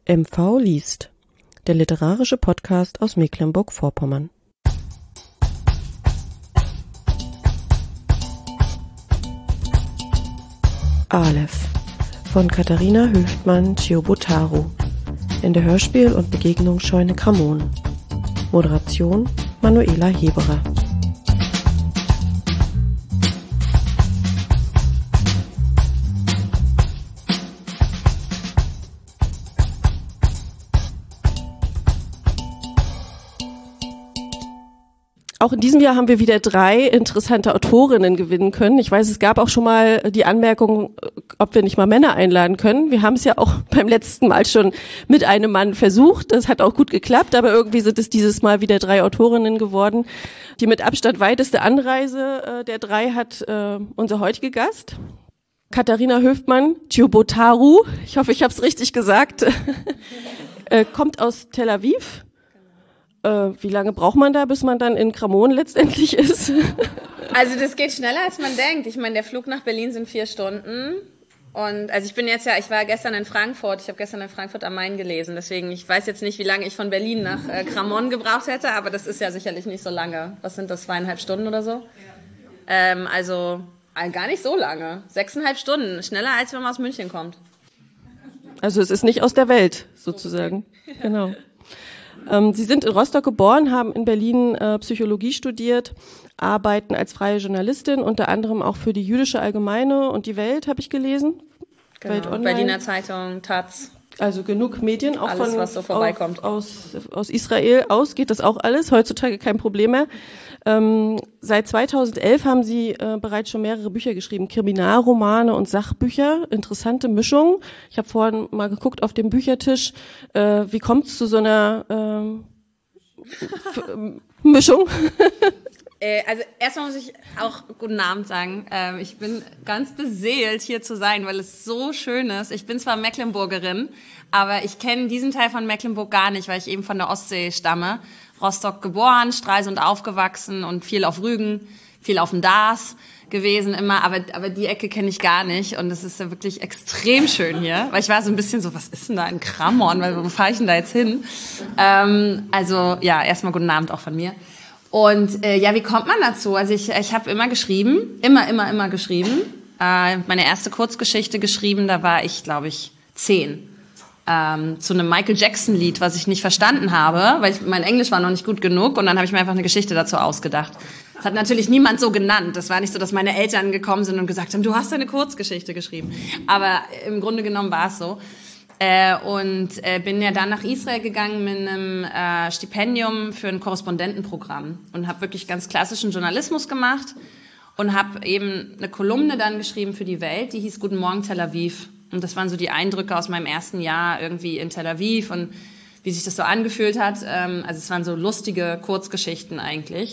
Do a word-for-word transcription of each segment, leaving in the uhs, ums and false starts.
M V liest, der literarische Podcast aus Mecklenburg-Vorpommern. Aleph von Katharina Höftmann-Ciobotaro in der Hörspiel- und Begegnungsscheune Kramon. Moderation Manuela Heberer. Auch in diesem Jahr haben wir wieder drei interessante Autorinnen gewinnen können. Ich weiß, es gab auch schon mal die Anmerkung, ob wir nicht mal Männer einladen können. Wir haben es ja auch beim letzten Mal schon mit einem Mann versucht. Das hat auch gut geklappt, aber irgendwie sind es dieses Mal wieder drei Autorinnen geworden. Die mit Abstand weiteste Anreise äh, der drei hat äh, unser heutiger Gast, Katharina Höftmann-Ciobotaro. Ich hoffe, ich habe es richtig gesagt. äh, kommt aus Tel Aviv. Äh, wie lange braucht man da, bis man dann in Kramon letztendlich ist? Also das geht schneller, als man denkt. Ich meine, der Flug nach Berlin sind vier Stunden. Und also ich bin jetzt ja, ich war gestern in Frankfurt, ich habe gestern in Frankfurt am Main gelesen. Deswegen, ich weiß jetzt nicht, wie lange ich von Berlin nach äh, Kramon gebraucht hätte, aber das ist ja sicherlich nicht so lange. Was sind das, zweieinhalb Stunden oder so? Ja. Ähm, also äh, gar nicht so lange. Sechseinhalb Stunden, schneller, als wenn man aus München kommt. Also es ist nicht aus der Welt, sozusagen. Ja. Genau. Ähm, Sie sind in Rostock geboren, haben in Berlin äh, Psychologie studiert, arbeiten als freie Journalistin, unter anderem auch für die Jüdische Allgemeine und die Welt, habe ich gelesen. Genau, Welt Online. Berliner Zeitung, Taz. Also genug Medien, auch alles, von, was so vorbeikommt. Aus, aus, aus Israel aus geht das auch alles, heutzutage kein Problem mehr. Ähm, seit zweitausendelf haben Sie äh, bereits schon mehrere Bücher geschrieben, Kriminalromane und Sachbücher, interessante Mischung. Ich habe vorhin mal geguckt auf dem Büchertisch, äh, wie kommt es zu so einer ähm, f- Mischung? Äh, also erstmal muss ich auch guten Abend sagen. Ähm, ich bin ganz beseelt, hier zu sein, weil es so schön ist. Ich bin zwar Mecklenburgerin, aber ich kenne diesen Teil von Mecklenburg gar nicht, weil ich eben von der Ostsee stamme. Rostock geboren, Stralsund aufgewachsen und viel auf Rügen, viel auf dem Darß gewesen immer, aber aber die Ecke kenne ich gar nicht und es ist ja wirklich extrem schön hier, weil ich war so ein bisschen so, was ist denn da in Kramon, weil wo fahre ich denn da jetzt hin? Ähm, also ja, erstmal guten Abend auch von mir. Und äh, ja, wie kommt man dazu? Also ich ich habe immer geschrieben, immer, immer, immer geschrieben. Äh, meine erste Kurzgeschichte geschrieben, da war ich, glaube ich, zehn. Ähm, zu einem Michael Jackson-Lied, was ich nicht verstanden habe, weil ich, mein Englisch war noch nicht gut genug und dann habe ich mir einfach eine Geschichte dazu ausgedacht. Das hat natürlich niemand so genannt. Das war nicht so, dass meine Eltern gekommen sind und gesagt haben, du hast eine Kurzgeschichte geschrieben. Aber im Grunde genommen war es so. Äh, und äh, bin ja dann nach Israel gegangen mit einem äh, Stipendium für ein Korrespondentenprogramm und habe wirklich ganz klassischen Journalismus gemacht und habe eben eine Kolumne dann geschrieben für die Welt, die hieß Guten Morgen Tel Aviv. Und das waren so die Eindrücke aus meinem ersten Jahr irgendwie in Tel Aviv und wie sich das so angefühlt hat. Ähm, also es waren so lustige Kurzgeschichten eigentlich.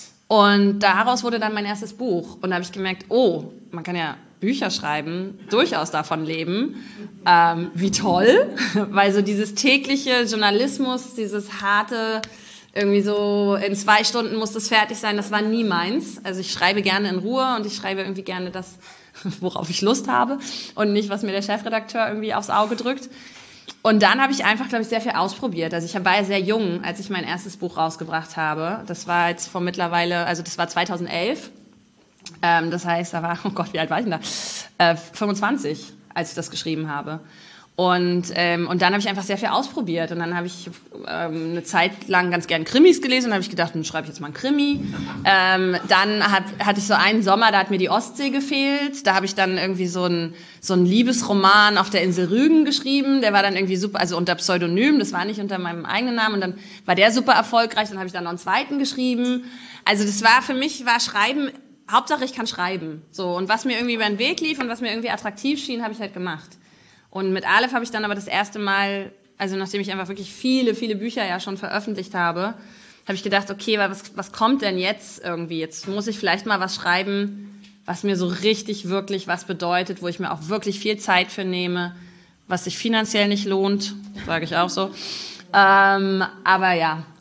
Und daraus wurde dann mein erstes Buch. Und da habe ich gemerkt, oh, man kann ja Bücher schreiben, durchaus davon leben. Ähm, wie toll, weil so dieses tägliche Journalismus, dieses harte, irgendwie so in zwei Stunden muss das fertig sein, das war nie meins. Also ich schreibe gerne in Ruhe und ich schreibe irgendwie gerne das, worauf ich Lust habe und nicht, was mir der Chefredakteur irgendwie aufs Auge drückt. Und dann habe ich einfach, glaube ich, sehr viel ausprobiert. Also ich war ja sehr jung, als ich mein erstes Buch rausgebracht habe. Das war jetzt vor mittlerweile, also das war zweitausendelf. Ähm, das heißt, da war, oh Gott, wie alt war ich denn da? Äh, fünfundzwanzig, als ich das geschrieben habe. Und ähm, und dann habe ich einfach sehr viel ausprobiert. Und dann habe ich ähm, eine Zeit lang ganz gern Krimis gelesen. Und habe ich gedacht, dann schreibe ich jetzt mal einen Krimi. Ähm, dann hat, hatte ich so einen Sommer, da hat mir die Ostsee gefehlt. Da habe ich dann irgendwie so einen so einen Liebesroman auf der Insel Rügen geschrieben. Der war dann irgendwie super, also unter Pseudonym. Das war nicht unter meinem eigenen Namen. Und dann war der super erfolgreich. Dann habe ich dann noch einen zweiten geschrieben. Also das war für mich, war Schreiben, Hauptsache ich kann schreiben. So, und was mir irgendwie über den Weg lief und was mir irgendwie attraktiv schien, habe ich halt gemacht. Und mit Aleph habe ich dann aber das erste Mal, also nachdem ich einfach wirklich viele, viele Bücher ja schon veröffentlicht habe, habe ich gedacht, okay, was, was kommt denn jetzt irgendwie? Jetzt muss ich vielleicht mal was schreiben, was mir so richtig, wirklich was bedeutet, wo ich mir auch wirklich viel Zeit für nehme, was sich finanziell nicht lohnt, sage ich auch so. Ähm, aber ja,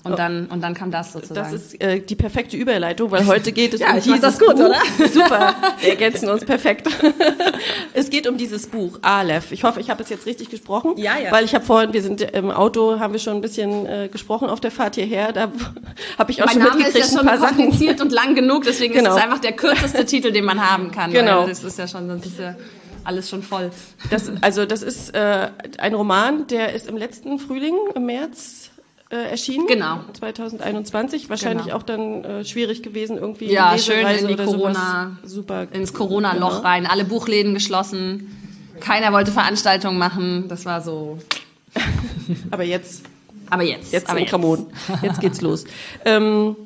Und dann, und dann kam das sozusagen. Das ist äh, die perfekte Überleitung, weil heute geht es ja, um ich dieses das gut, Buch. oder? Super, wir ergänzen uns perfekt. Es geht um dieses Buch, Aleph. Ich hoffe, ich habe es jetzt richtig gesprochen. Ja, ja. Weil ich habe vorhin, wir sind im Auto, haben wir schon ein bisschen äh, gesprochen auf der Fahrt hierher. Da habe ich auch mein schon Name mitgekriegt, ist ja ein schon paar Sachen. kompliziert und lang genug, deswegen Genau. ist es einfach der kürzeste Titel, den man haben kann. Genau. Weil das ist ja schon, sonst ist ja alles schon voll. Das, also das ist äh, ein Roman, der ist im letzten Frühling, im März, Äh, erschienen, genau. zwanzig einundzwanzig, wahrscheinlich genau. auch dann äh, schwierig gewesen, irgendwie ja, schön in die oder Corona, sowas. Super. ins Corona-Loch genau. rein, alle Buchläden geschlossen, keiner wollte Veranstaltungen machen, das war so. Aber jetzt, aber jetzt, jetzt aber in Kramon, jetzt geht's los. Ähm,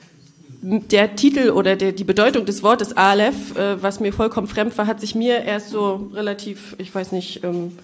der Titel oder der, die Bedeutung des Wortes Aleph, äh, was mir vollkommen fremd war, hat sich mir erst so relativ, ich weiß nicht, ähm,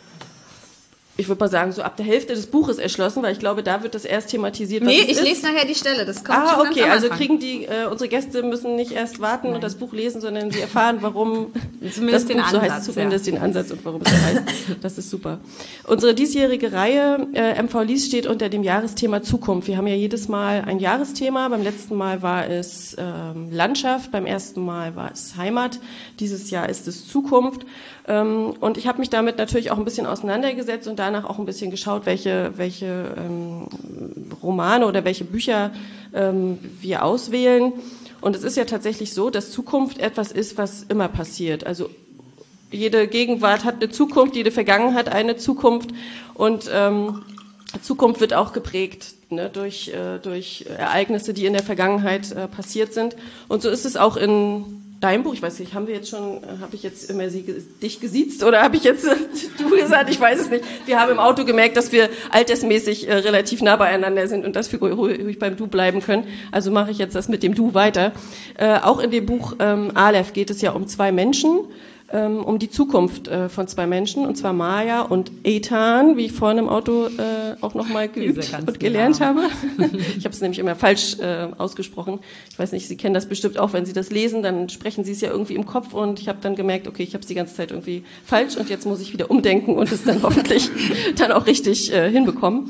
ich würde mal sagen, so ab der Hälfte des Buches erschlossen, weil ich glaube, da wird das erst thematisiert. Was nee, es ich ist. lese nachher die Stelle. Das kommt ah, schon okay, ganz am also Anfang. kriegen die, äh, unsere Gäste müssen nicht erst warten Nein. und das Buch lesen, sondern sie erfahren, warum zumindest das den Buch so Ansatz, heißt, zumindest ja. den Ansatz und warum es so heißt. Das ist super. Unsere diesjährige Reihe äh, M V Lies steht unter dem Jahresthema Zukunft. Wir haben ja jedes Mal ein Jahresthema. Beim letzten Mal war es ähm, Landschaft, beim ersten Mal war es Heimat. Dieses Jahr ist es Zukunft. Ähm, und ich habe mich damit natürlich auch ein bisschen auseinandergesetzt und danach auch ein bisschen geschaut, welche, welche ähm, Romane oder welche Bücher ähm, wir auswählen. Und es ist ja tatsächlich so, dass Zukunft etwas ist, was immer passiert. Also jede Gegenwart hat eine Zukunft, jede Vergangenheit hat eine Zukunft. Und ähm, Zukunft wird auch geprägt ne, durch, äh, durch Ereignisse, die in der Vergangenheit äh, passiert sind. Und so ist es auch in dein Buch, ich weiß nicht, haben wir jetzt schon, habe ich jetzt immer sie, dich gesiezt oder habe ich jetzt du gesagt, ich weiß es nicht. Wir haben im Auto gemerkt, dass wir altersmäßig äh, relativ nah beieinander sind und dass wir ruhig beim Du bleiben können. Also mache ich jetzt das mit dem Du weiter. Äh, auch in dem Buch ähm, Aleph geht es ja um zwei Menschen, ähm, um die Zukunft äh, von zwei Menschen, und zwar Maya und Ethan, wie ich vorhin im Auto äh, auch nochmal geübt und gelernt genau. habe. Ich habe es nämlich immer falsch äh, ausgesprochen. Ich weiß nicht, Sie kennen das bestimmt auch, wenn Sie das lesen, dann sprechen Sie es ja irgendwie im Kopf und ich habe dann gemerkt, okay, ich habe es die ganze Zeit irgendwie falsch und jetzt muss ich wieder umdenken und es dann hoffentlich dann auch richtig äh, hinbekommen.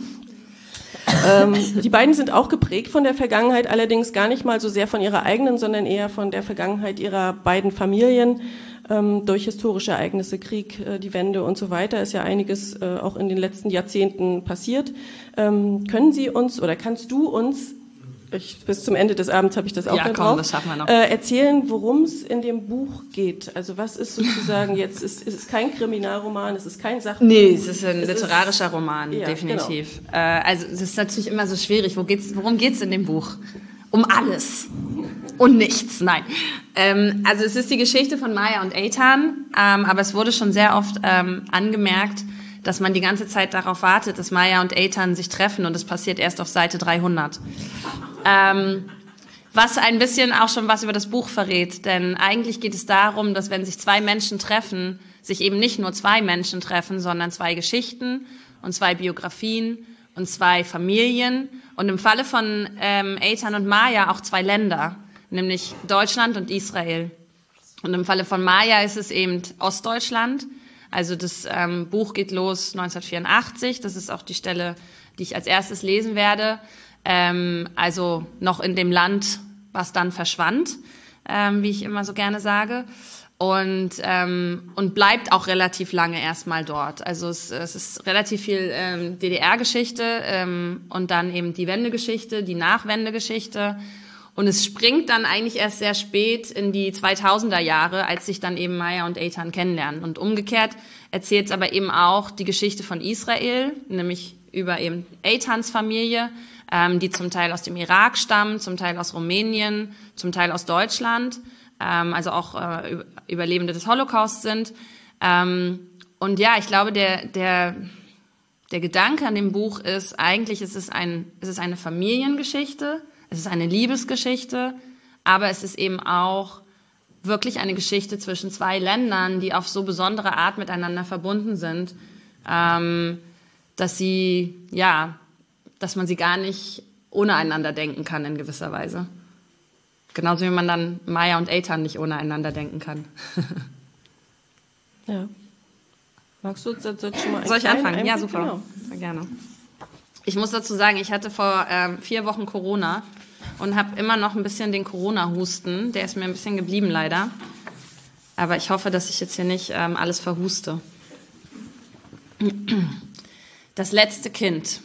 Ähm, die beiden sind auch geprägt von der Vergangenheit, allerdings gar nicht mal so sehr von ihrer eigenen, sondern eher von der Vergangenheit ihrer beiden Familien. Ähm, durch historische Ereignisse, Krieg, äh, die Wende und so weiter ist ja einiges äh, auch in den letzten Jahrzehnten passiert. Ähm, können Sie uns oder kannst du uns, ich, bis zum Ende des Abends habe ich das auch ja, noch komm, drauf, das schaffen wir noch. Äh, erzählen, worum es in dem Buch geht? Also was ist sozusagen jetzt, ist, ist es kein Kriminalroman, es ist kein Sachbuch? Nee, es ist ein es literarischer ist, Roman, ja, definitiv. Genau. Äh, also es ist natürlich immer so schwierig, Wo geht's, worum geht's in dem Buch? Um alles und nichts, nein. Ähm, also es ist die Geschichte von Maya und Ethan, ähm, aber es wurde schon sehr oft ähm, angemerkt, dass man die ganze Zeit darauf wartet, dass Maya und Ethan sich treffen und es passiert erst auf Seite dreihundert. Ähm, was ein bisschen auch schon was über das Buch verrät, denn eigentlich geht es darum, dass wenn sich zwei Menschen treffen, sich eben nicht nur zwei Menschen treffen, sondern zwei Geschichten und zwei Biografien und zwei Familien und im Falle von ähm, Ethan und Maya auch zwei Länder, nämlich Deutschland und Israel. Und im Falle von Maya ist es eben Ostdeutschland. Also das ähm, Buch geht los neunzehnhundertvierundachtzig. Das ist auch die Stelle, die ich als erstes lesen werde. Ähm, also noch in dem Land, was dann verschwand, ähm, wie ich immer so gerne sage. Und, ähm, und bleibt auch relativ lange erstmal dort. Also es, es ist relativ viel ähm, D D R-Geschichte ähm, und dann eben die Wendegeschichte, die Nachwendegeschichte. Und es springt dann eigentlich erst sehr spät in die zweitausender Jahre, als sich dann eben Maya und Ethan kennenlernen. Und umgekehrt erzählt es aber eben auch die Geschichte von Israel, nämlich über eben Ethans Familie, ähm, die zum Teil aus dem Irak stammen, zum Teil aus Rumänien, zum Teil aus Deutschland, ähm, also auch äh, Überlebende des Holocaust sind. Ähm, und ja, ich glaube, der, der, der Gedanke an dem Buch ist, eigentlich ist es ein, es ist eine Familiengeschichte, es ist eine Liebesgeschichte, aber es ist eben auch wirklich eine Geschichte zwischen zwei Ländern, die auf so besondere Art miteinander verbunden sind, ähm, dass sie, ja, dass man sie gar nicht ohne einander denken kann in gewisser Weise. Genauso wie man dann Maya und Ethan nicht ohne einander denken kann. Ja. Magst du jetzt schon mal Soll ich anfangen? Einblick? Ja, super. Genau. Sehr gerne. Ich muss dazu sagen, ich hatte vor ähm, vier Wochen Corona und habe immer noch ein bisschen den Corona-Husten. Der ist mir ein bisschen geblieben, leider. Aber ich hoffe, dass ich jetzt hier nicht ähm, alles verhuste. Das letzte Kind.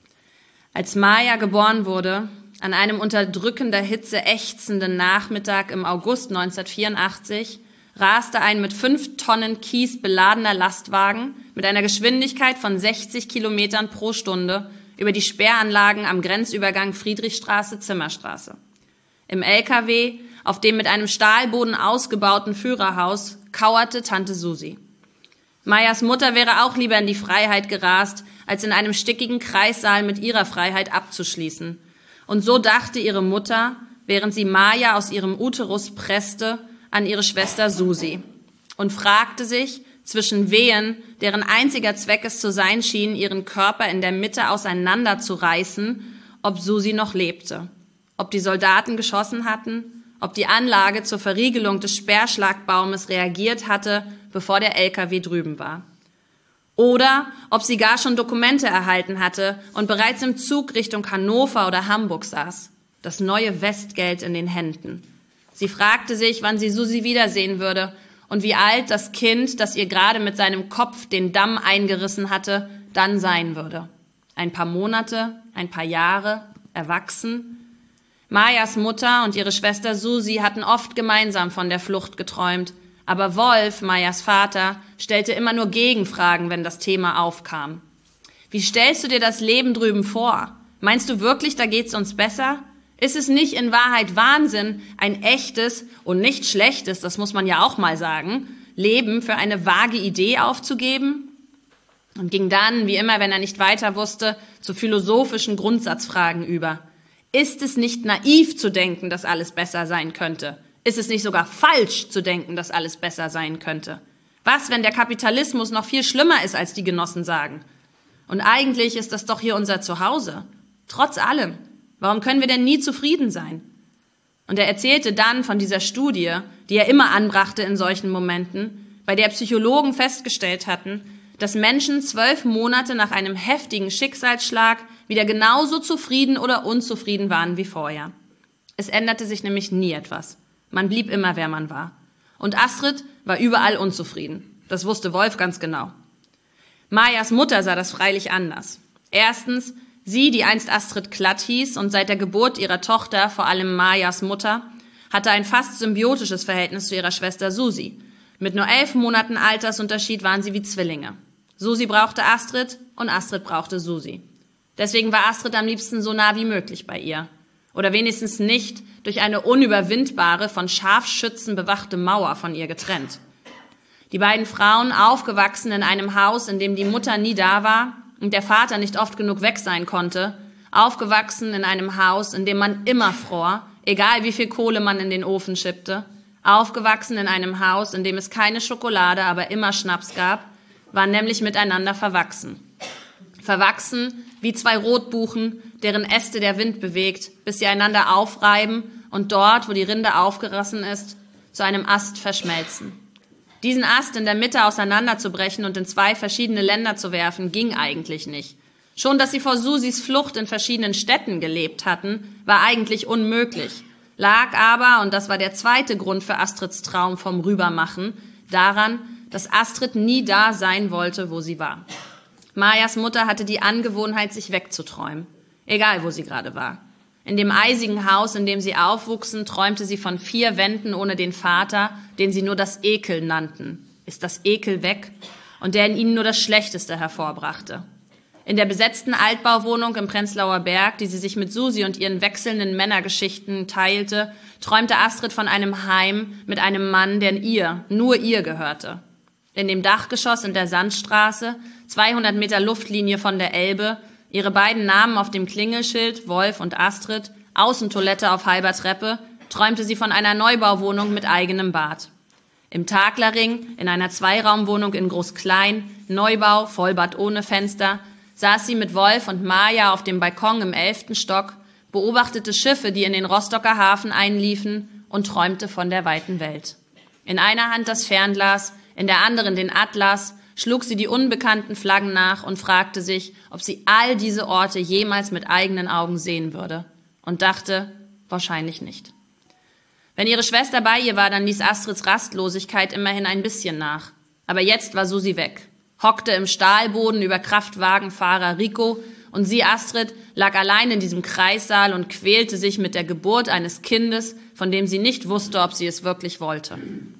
Als Maya geboren wurde, an einem unter drückender Hitze ächzenden Nachmittag im August neunzehnhundertvierundachtzig, raste ein mit fünf Tonnen Kies beladener Lastwagen mit einer Geschwindigkeit von sechzig Kilometern pro Stunde über die Sperranlagen am Grenzübergang Friedrichstraße-Zimmerstraße. Im L K W, auf dem mit einem Stahlboden ausgebauten Führerhaus, kauerte Tante Susi. Mayas Mutter wäre auch lieber in die Freiheit gerast, als in einem stickigen Kreissaal mit ihrer Freiheit abzuschließen. Und so dachte ihre Mutter, während sie Maya aus ihrem Uterus presste, an ihre Schwester Susi und fragte sich zwischen Wehen, deren einziger Zweck es zu sein schien, ihren Körper in der Mitte auseinanderzureißen, ob Susi noch lebte, ob die Soldaten geschossen hatten, ob die Anlage zur Verriegelung des Sperrschlagbaumes reagiert hatte, bevor der L K W drüben war. Oder ob sie gar schon Dokumente erhalten hatte und bereits im Zug Richtung Hannover oder Hamburg saß, das neue Westgeld in den Händen. Sie fragte sich, wann sie Susi wiedersehen würde und wie alt das Kind, das ihr gerade mit seinem Kopf den Damm eingerissen hatte, dann sein würde. Ein paar Monate, ein paar Jahre, erwachsen. Mayas Mutter und ihre Schwester Susi hatten oft gemeinsam von der Flucht geträumt, aber Wolf, Mayas Vater, stellte immer nur Gegenfragen, wenn das Thema aufkam. Wie stellst du dir das Leben drüben vor? Meinst du wirklich, da geht's uns besser? Ist es nicht in Wahrheit Wahnsinn, ein echtes und nicht schlechtes, das muss man ja auch mal sagen, Leben für eine vage Idee aufzugeben? Und ging dann, wie immer, wenn er nicht weiter wusste, zu philosophischen Grundsatzfragen über. Ist es nicht naiv zu denken, dass alles besser sein könnte? Ist es nicht sogar falsch zu denken, dass alles besser sein könnte? Was, wenn der Kapitalismus noch viel schlimmer ist, als die Genossen sagen? Und eigentlich ist das doch hier unser Zuhause. Trotz allem. Warum können wir denn nie zufrieden sein? Und er erzählte dann von dieser Studie, die er immer anbrachte in solchen Momenten, bei der Psychologen festgestellt hatten, dass Menschen zwölf Monate nach einem heftigen Schicksalsschlag wieder genauso zufrieden oder unzufrieden waren wie vorher. Es änderte sich nämlich nie etwas. Man blieb immer, wer man war. Und Astrid war überall unzufrieden. Das wusste Wolf ganz genau. Mayas Mutter sah das freilich anders. Erstens, sie, die einst Astrid Klatt hieß und seit der Geburt ihrer Tochter, vor allem Mayas Mutter, hatte ein fast symbiotisches Verhältnis zu ihrer Schwester Susi. Mit nur elf Monaten Altersunterschied waren sie wie Zwillinge. Susi brauchte Astrid und Astrid brauchte Susi. Deswegen war Astrid am liebsten so nah wie möglich bei ihr. Oder wenigstens nicht durch eine unüberwindbare, von Scharfschützen bewachte Mauer von ihr getrennt. Die beiden Frauen, aufgewachsen in einem Haus, in dem die Mutter nie da war und der Vater nicht oft genug weg sein konnte, aufgewachsen in einem Haus, in dem man immer fror, egal wie viel Kohle man in den Ofen schippte, aufgewachsen in einem Haus, in dem es keine Schokolade, aber immer Schnaps gab, waren nämlich miteinander verwachsen. Verwachsen wie zwei Rotbuchen, deren Äste der Wind bewegt, bis sie einander aufreiben und dort, wo die Rinde aufgerissen ist, zu einem Ast verschmelzen. Diesen Ast in der Mitte auseinanderzubrechen und in zwei verschiedene Länder zu werfen, ging eigentlich nicht. Schon, dass sie vor Susis Flucht in verschiedenen Städten gelebt hatten, war eigentlich unmöglich. Lag aber, und das war der zweite Grund für Astrids Traum vom Rübermachen, daran, dass Astrid nie da sein wollte, wo sie war. Mayas Mutter hatte die Angewohnheit, sich wegzuträumen, egal wo sie gerade war. In dem eisigen Haus, in dem sie aufwuchsen, träumte sie von vier Wänden ohne den Vater, den sie nur das Ekel nannten. Ist das Ekel weg? Und der in ihnen nur das Schlechteste hervorbrachte. In der besetzten Altbauwohnung im Prenzlauer Berg, die sie sich mit Susi und ihren wechselnden Männergeschichten teilte, träumte Astrid von einem Heim mit einem Mann, der ihr, nur ihr gehörte. In dem Dachgeschoss in der Sandstraße, zweihundert Meter Luftlinie von der Elbe, ihre beiden Namen auf dem Klingelschild, Wolf und Astrid, Außentoilette auf halber Treppe, träumte sie von einer Neubauwohnung mit eigenem Bad. Im Taglerring, in einer Zweiraumwohnung in Groß-Klein, Neubau, Vollbad ohne Fenster, saß sie mit Wolf und Maya auf dem Balkon im elften Stock, beobachtete Schiffe, die in den Rostocker Hafen einliefen und träumte von der weiten Welt. In einer Hand das Fernglas, in der anderen den Atlas schlug sie die unbekannten Flaggen nach und fragte sich, ob sie all diese Orte jemals mit eigenen Augen sehen würde. Und dachte, wahrscheinlich nicht. Wenn ihre Schwester bei ihr war, dann ließ Astrids Rastlosigkeit immerhin ein bisschen nach. Aber jetzt war Susi weg, hockte im Stahlboden über Kraftwagenfahrer Rico und sie, Astrid, lag allein in diesem Kreissaal und quälte sich mit der Geburt eines Kindes, von dem sie nicht wusste, ob sie es wirklich wollte.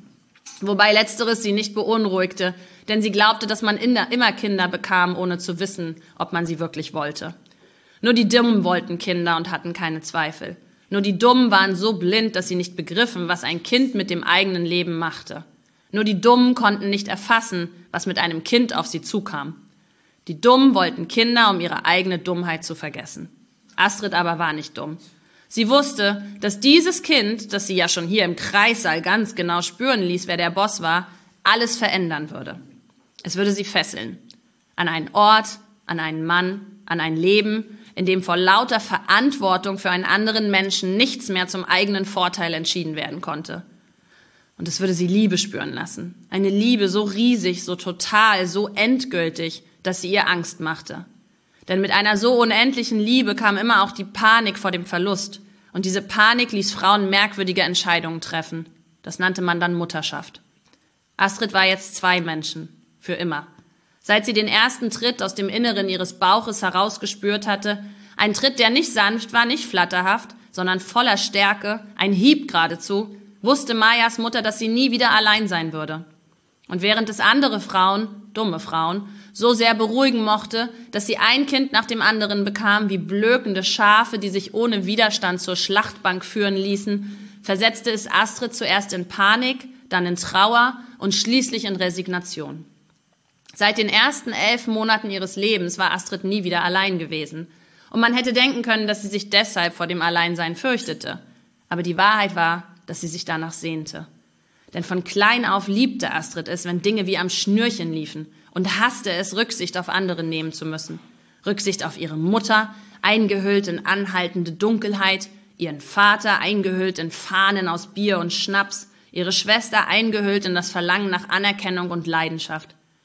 Wobei Letzteres sie nicht beunruhigte, denn sie glaubte, dass man immer Kinder bekam, ohne zu wissen, ob man sie wirklich wollte. Nur die Dummen wollten Kinder und hatten keine Zweifel. Nur die Dummen waren so blind, dass sie nicht begriffen, was ein Kind mit dem eigenen Leben machte. Nur die Dummen konnten nicht erfassen, was mit einem Kind auf sie zukam. Die Dummen wollten Kinder, um ihre eigene Dummheit zu vergessen. Astrid aber war nicht dumm. Sie wusste, dass dieses Kind, das sie ja schon hier im Kreissaal ganz genau spüren ließ, wer der Boss war, alles verändern würde. Es würde sie fesseln. An einen Ort, an einen Mann, an ein Leben, in dem vor lauter Verantwortung für einen anderen Menschen nichts mehr zum eigenen Vorteil entschieden werden konnte. Und es würde sie Liebe spüren lassen. Eine Liebe so riesig, so total, so endgültig, dass sie ihr Angst machte. Denn mit einer so unendlichen Liebe kam immer auch die Panik vor dem Verlust. Und diese Panik ließ Frauen merkwürdige Entscheidungen treffen. Das nannte man dann Mutterschaft. Astrid war jetzt zwei Menschen. Für immer. Seit sie den ersten Tritt aus dem Inneren ihres Bauches herausgespürt hatte, ein Tritt, der nicht sanft war, nicht flatterhaft, sondern voller Stärke, ein Hieb geradezu, wusste Mayas Mutter, dass sie nie wieder allein sein würde. Und während es andere Frauen, dumme Frauen, so sehr beruhigen mochte, dass sie ein Kind nach dem anderen bekam, wie blökende Schafe, die sich ohne Widerstand zur Schlachtbank führen ließen, versetzte es Astrid zuerst in Panik, dann in Trauer und schließlich in Resignation. Seit den ersten elf Monaten ihres Lebens war Astrid nie wieder allein gewesen. Und man hätte denken können, dass sie sich deshalb vor dem Alleinsein fürchtete. Aber die Wahrheit war, dass sie sich danach sehnte. Denn von klein auf liebte Astrid es, wenn Dinge wie am Schnürchen liefen und hasste es, Rücksicht auf andere nehmen zu müssen. Rücksicht auf ihre Mutter, eingehüllt in anhaltende Dunkelheit, ihren Vater, eingehüllt in Fahnen aus Bier und Schnaps, ihre Schwester, eingehüllt in das Verlangen nach Anerkennung und Leidenschaft.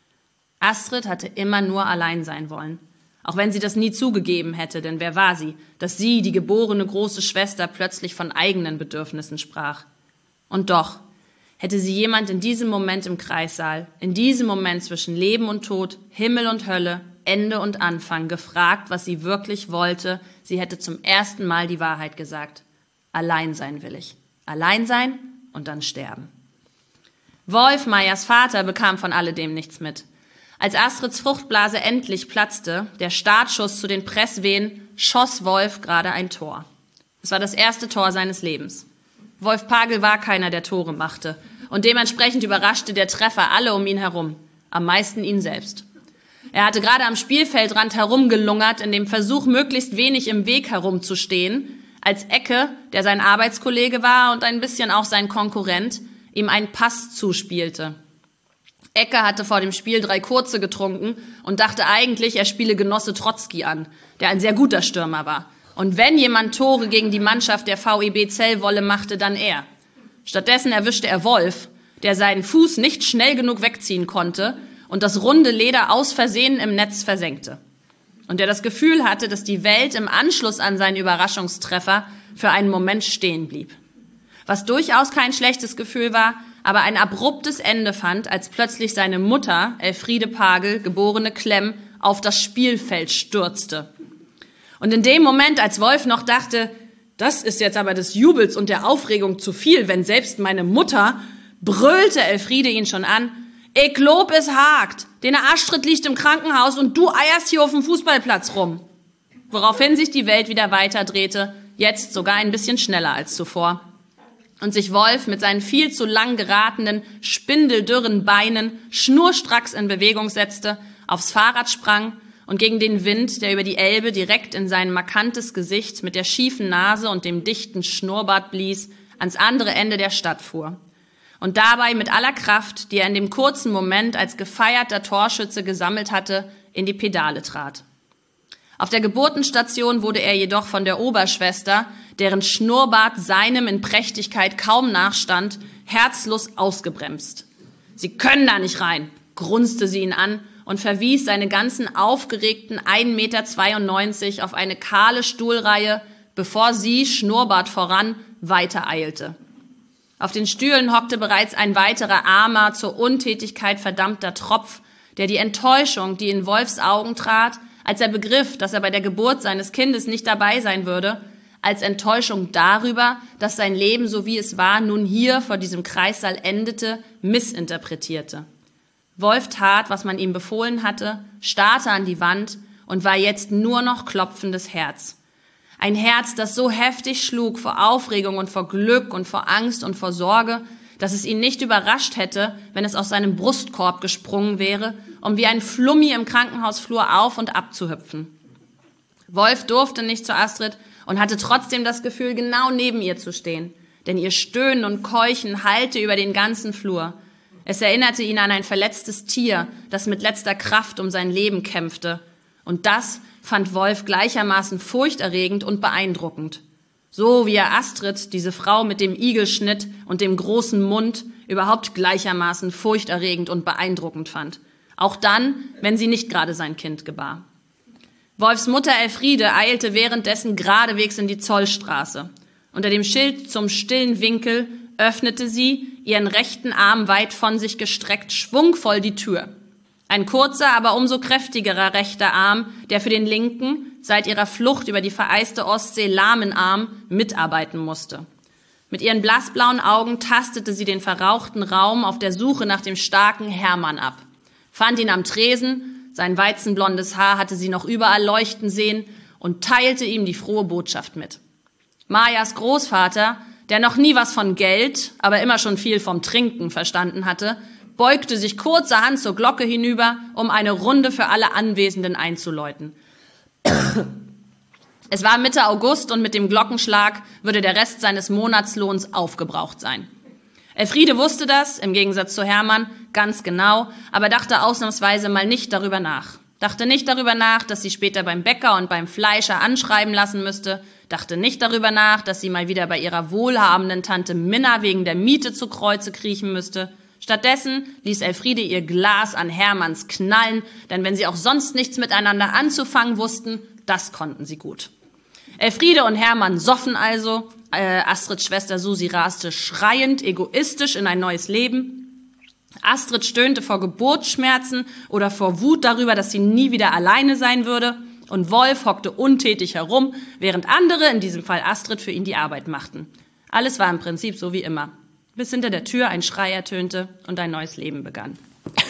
Astrid hatte immer nur allein sein wollen. Auch wenn sie das nie zugegeben hätte, denn wer war sie, dass sie, die geborene große Schwester, plötzlich von eigenen Bedürfnissen sprach. Und doch hätte sie jemand in diesem Moment im Kreissaal, in diesem Moment zwischen Leben und Tod, Himmel und Hölle, Ende und Anfang, gefragt, was sie wirklich wollte, sie hätte zum ersten Mal die Wahrheit gesagt. Allein sein will ich. Allein sein und dann sterben. Wolf, Mayas Vater, bekam von alledem nichts mit. Als Astrids Fruchtblase endlich platzte, der Startschuss zu den Presswehen, schoss Wolf gerade ein Tor. Es war das erste Tor seines Lebens. Wolf Pagel war keiner, der Tore machte. Und dementsprechend überraschte der Treffer alle um ihn herum. Am meisten ihn selbst. Er hatte gerade am Spielfeldrand herumgelungert, in dem Versuch, möglichst wenig im Weg herumzustehen, als Ecke, der sein Arbeitskollege war und ein bisschen auch sein Konkurrent, ihm einen Pass zuspielte. Ecke hatte vor dem Spiel drei Kurze getrunken und dachte eigentlich, er spiele Genosse Trotzki an, der ein sehr guter Stürmer war. Und wenn jemand Tore gegen die Mannschaft der V E B Zellwolle machte, dann er. Stattdessen erwischte er Wolf, der seinen Fuß nicht schnell genug wegziehen konnte und das runde Leder aus Versehen im Netz versenkte. Und der das Gefühl hatte, dass die Welt im Anschluss an seinen Überraschungstreffer für einen Moment stehen blieb. Was durchaus kein schlechtes Gefühl war, aber ein abruptes Ende fand, als plötzlich seine Mutter, Elfriede Pagel, geborene Klemm, auf das Spielfeld stürzte. Und in dem Moment, als Wolf noch dachte, das ist jetzt aber des Jubels und der Aufregung zu viel, wenn selbst meine Mutter, brüllte Elfriede ihn schon an, ich glaub, es hakt, den Astrid liegt im Krankenhaus und du eierst hier auf dem Fußballplatz rum. Woraufhin sich die Welt wieder weiterdrehte, jetzt sogar ein bisschen schneller als zuvor. Und sich Wolf mit seinen viel zu lang geratenen, spindeldürren Beinen schnurstracks in Bewegung setzte, aufs Fahrrad sprang und gegen den Wind, der über die Elbe direkt in sein markantes Gesicht mit der schiefen Nase und dem dichten Schnurrbart blies, ans andere Ende der Stadt fuhr. Und dabei mit aller Kraft, die er in dem kurzen Moment als gefeierter Torschütze gesammelt hatte, in die Pedale trat. Auf der Geburtenstation wurde er jedoch von der Oberschwester, deren Schnurrbart seinem in Prächtigkeit kaum nachstand, herzlos ausgebremst. »Sie können da nicht rein. grunzte sie ihn an und verwies seine ganzen aufgeregten ein Meter zweiundneunzig auf eine kahle Stuhlreihe, bevor sie, Schnurrbart voran, weitereilte. Auf den Stühlen hockte bereits ein weiterer armer, zur Untätigkeit verdammter Tropf, der die Enttäuschung, die in Wolfs Augen trat, als er begriff, dass er bei der Geburt seines Kindes nicht dabei sein würde, als Enttäuschung darüber, dass sein Leben, so wie es war, nun hier vor diesem Kreissaal endete, missinterpretierte. Wolf tat, was man ihm befohlen hatte, starrte an die Wand und war jetzt nur noch klopfendes Herz. Ein Herz, das so heftig schlug vor Aufregung und vor Glück und vor Angst und vor Sorge, dass es ihn nicht überrascht hätte, wenn es aus seinem Brustkorb gesprungen wäre, um wie ein Flummi im Krankenhausflur auf und ab zu hüpfen. Wolf durfte nicht zu Astrid und hatte trotzdem das Gefühl, genau neben ihr zu stehen, denn ihr Stöhnen und Keuchen hallte über den ganzen Flur. Es erinnerte ihn an ein verletztes Tier, das mit letzter Kraft um sein Leben kämpfte. Und das fand Wolf gleichermaßen furchterregend und beeindruckend. So wie er Astrid, diese Frau mit dem Igelschnitt und dem großen Mund, überhaupt gleichermaßen furchterregend und beeindruckend fand. Auch dann, wenn sie nicht gerade sein Kind gebar. Wolfs Mutter Elfriede eilte währenddessen geradewegs in die Zollstraße. Unter dem Schild zum stillen Winkel öffnete sie, ihren rechten Arm weit von sich gestreckt, schwungvoll die Tür. Ein kurzer, aber umso kräftigerer rechter Arm, der für den linken, seit ihrer Flucht über die vereiste Ostsee lahmen Arm, mitarbeiten musste. Mit ihren blassblauen Augen tastete sie den verrauchten Raum auf der Suche nach dem starken Hermann ab. Fand ihn am Tresen, sein weizenblondes Haar hatte sie noch überall leuchten sehen und teilte ihm die frohe Botschaft mit. Majas Großvater, der noch nie was von Geld, aber immer schon viel vom Trinken verstanden hatte, beugte sich kurzerhand zur Glocke hinüber, um eine Runde für alle Anwesenden einzuläuten. Es war Mitte August und mit dem Glockenschlag würde der Rest seines Monatslohns aufgebraucht sein. Elfriede wusste das, im Gegensatz zu Hermann, ganz genau, aber dachte ausnahmsweise mal nicht darüber nach. Dachte nicht darüber nach, dass sie später beim Bäcker und beim Fleischer anschreiben lassen müsste, dachte nicht darüber nach, dass sie mal wieder bei ihrer wohlhabenden Tante Minna wegen der Miete zu Kreuze kriechen müsste. Stattdessen ließ Elfriede ihr Glas an Hermanns knallen, denn wenn sie auch sonst nichts miteinander anzufangen wussten, das konnten sie gut. Elfriede und Hermann soffen also, äh, Astrids Schwester Susi raste schreiend, egoistisch in ein neues Leben. Astrid stöhnte vor Geburtsschmerzen oder vor Wut darüber, dass sie nie wieder alleine sein würde. Und Wolf hockte untätig herum, während andere, in diesem Fall Astrid, für ihn die Arbeit machten. Alles war im Prinzip so wie immer, bis hinter der Tür ein Schrei ertönte und ein neues Leben begann.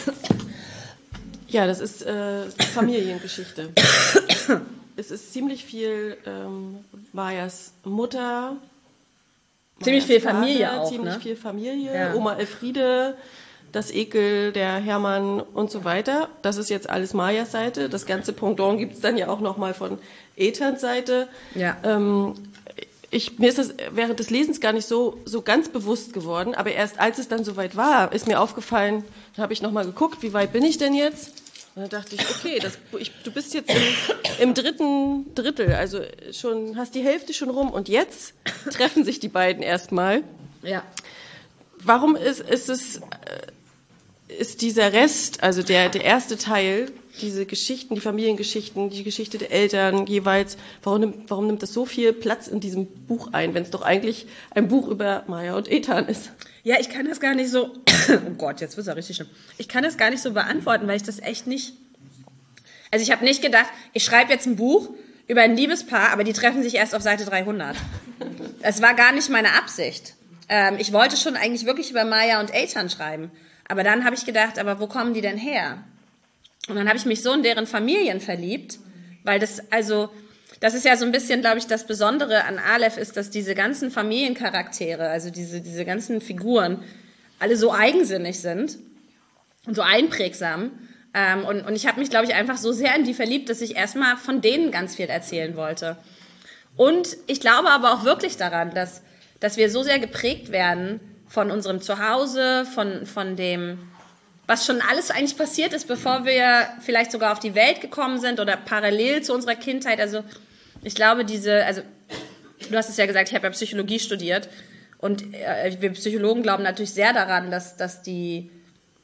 Ja, das ist äh, Familiengeschichte. Es ist ziemlich viel ähm, Majas Mutter, ziemlich Majas viel Familie Vater, auch, ziemlich ne? viel Familie, Ja. Oma Elfriede, das Ekel, der Hermann und so weiter. Das ist jetzt alles Majas Seite. Das ganze Pendant gibt es dann ja auch nochmal von Ethans Seite. Ja. Ähm, ich, mir ist das während des Lesens gar nicht so, so ganz bewusst geworden, aber erst als es dann soweit war, ist mir aufgefallen, da habe ich nochmal geguckt, wie weit bin ich denn jetzt? Und dann dachte ich, okay, das, ich, du bist jetzt im, im dritten Drittel, also schon hast die Hälfte schon rum und jetzt treffen sich die beiden erstmal. Ja. Warum ist, ist es, ist dieser Rest, also der, der erste Teil, diese Geschichten, die Familiengeschichten, die Geschichte der Eltern jeweils, warum nimmt, warum nimmt das so viel Platz in diesem Buch ein, wenn es doch eigentlich ein Buch über Maja und Ethan ist? Ja, ich kann das gar nicht so, oh Gott, jetzt wird's ja richtig schlimm. Ich kann das gar nicht so beantworten, weil ich das echt nicht, also ich habe nicht gedacht, ich schreibe jetzt ein Buch über ein Liebespaar, aber die treffen sich erst auf Seite dreihundert. Das war gar nicht meine Absicht. Ähm, ich wollte schon eigentlich wirklich über Maja und Ethan schreiben, aber dann habe ich gedacht, aber wo kommen die denn her? Und dann habe ich mich so in deren Familien verliebt, weil das, also, das ist ja so ein bisschen, glaube ich, das Besondere an Aleph ist, dass diese ganzen Familiencharaktere, also diese, diese ganzen Figuren, alle so eigensinnig sind und so einprägsam. Ähm, und, und ich habe mich, glaube ich, einfach so sehr in die verliebt, dass ich erstmal von denen ganz viel erzählen wollte. Und ich glaube aber auch wirklich daran, dass, dass wir so sehr geprägt werden von unserem Zuhause, von, von dem, was schon alles eigentlich passiert ist, bevor wir vielleicht sogar auf die Welt gekommen sind oder parallel zu unserer Kindheit. Also ich glaube, diese, also du hast es ja gesagt, ich habe ja Psychologie studiert und äh, wir Psychologen glauben natürlich sehr daran, dass, dass die,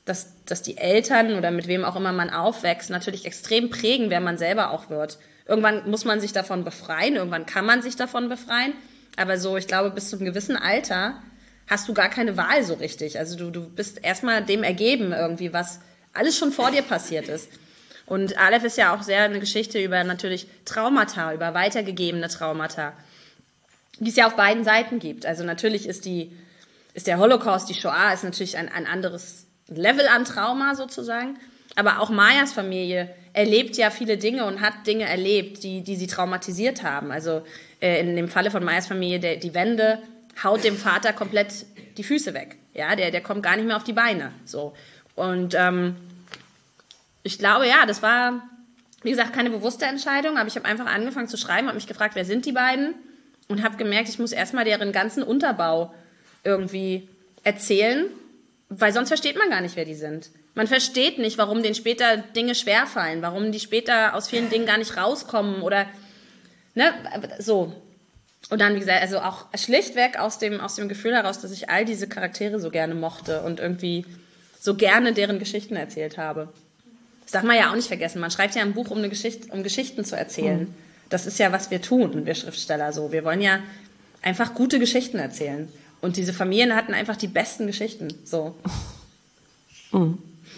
dass, dass die Eltern oder mit wem auch immer man aufwächst, natürlich extrem prägen, wer man selber auch wird. Irgendwann muss man sich davon befreien, irgendwann kann man sich davon befreien. Aber so, ich glaube, bis zu einem gewissen Alter hast du gar keine Wahl so richtig. Also du, du bist erstmal dem ergeben irgendwie, was alles schon vor dir passiert ist. Und Aleph ist ja auch sehr eine Geschichte über natürlich Traumata, über weitergegebene Traumata, die es ja auf beiden Seiten gibt. Also natürlich ist die, ist der Holocaust, die Shoah, ist natürlich ein, ein anderes Level an Trauma sozusagen. Aber auch Mayas Familie erlebt ja viele Dinge und hat Dinge erlebt, die, die sie traumatisiert haben. Also äh, in dem Falle von Mayas Familie, der, die Wende haut dem Vater komplett die Füße weg. Ja, der, der kommt gar nicht mehr auf die Beine. So. Und ähm, ich glaube, ja, das war, wie gesagt, keine bewusste Entscheidung, aber ich habe einfach angefangen zu schreiben, habe mich gefragt, wer sind die beiden? Und habe gemerkt, ich muss erstmal deren ganzen Unterbau irgendwie erzählen, weil sonst versteht man gar nicht, wer die sind. Man versteht nicht, warum denen später Dinge schwerfallen, warum die später aus vielen Dingen gar nicht rauskommen oder, ne, so. Und dann, wie gesagt, also auch schlichtweg aus dem, aus dem Gefühl heraus, dass ich all diese Charaktere so gerne mochte und irgendwie so gerne deren Geschichten erzählt habe. Das darf man ja auch nicht vergessen. Man schreibt ja ein Buch, um eine Geschichte, um Geschichten zu erzählen. Mhm. Das ist ja, was wir tun, wir Schriftsteller so. Wir wollen ja einfach gute Geschichten erzählen. Und diese Familien hatten einfach die besten Geschichten, so. Mhm.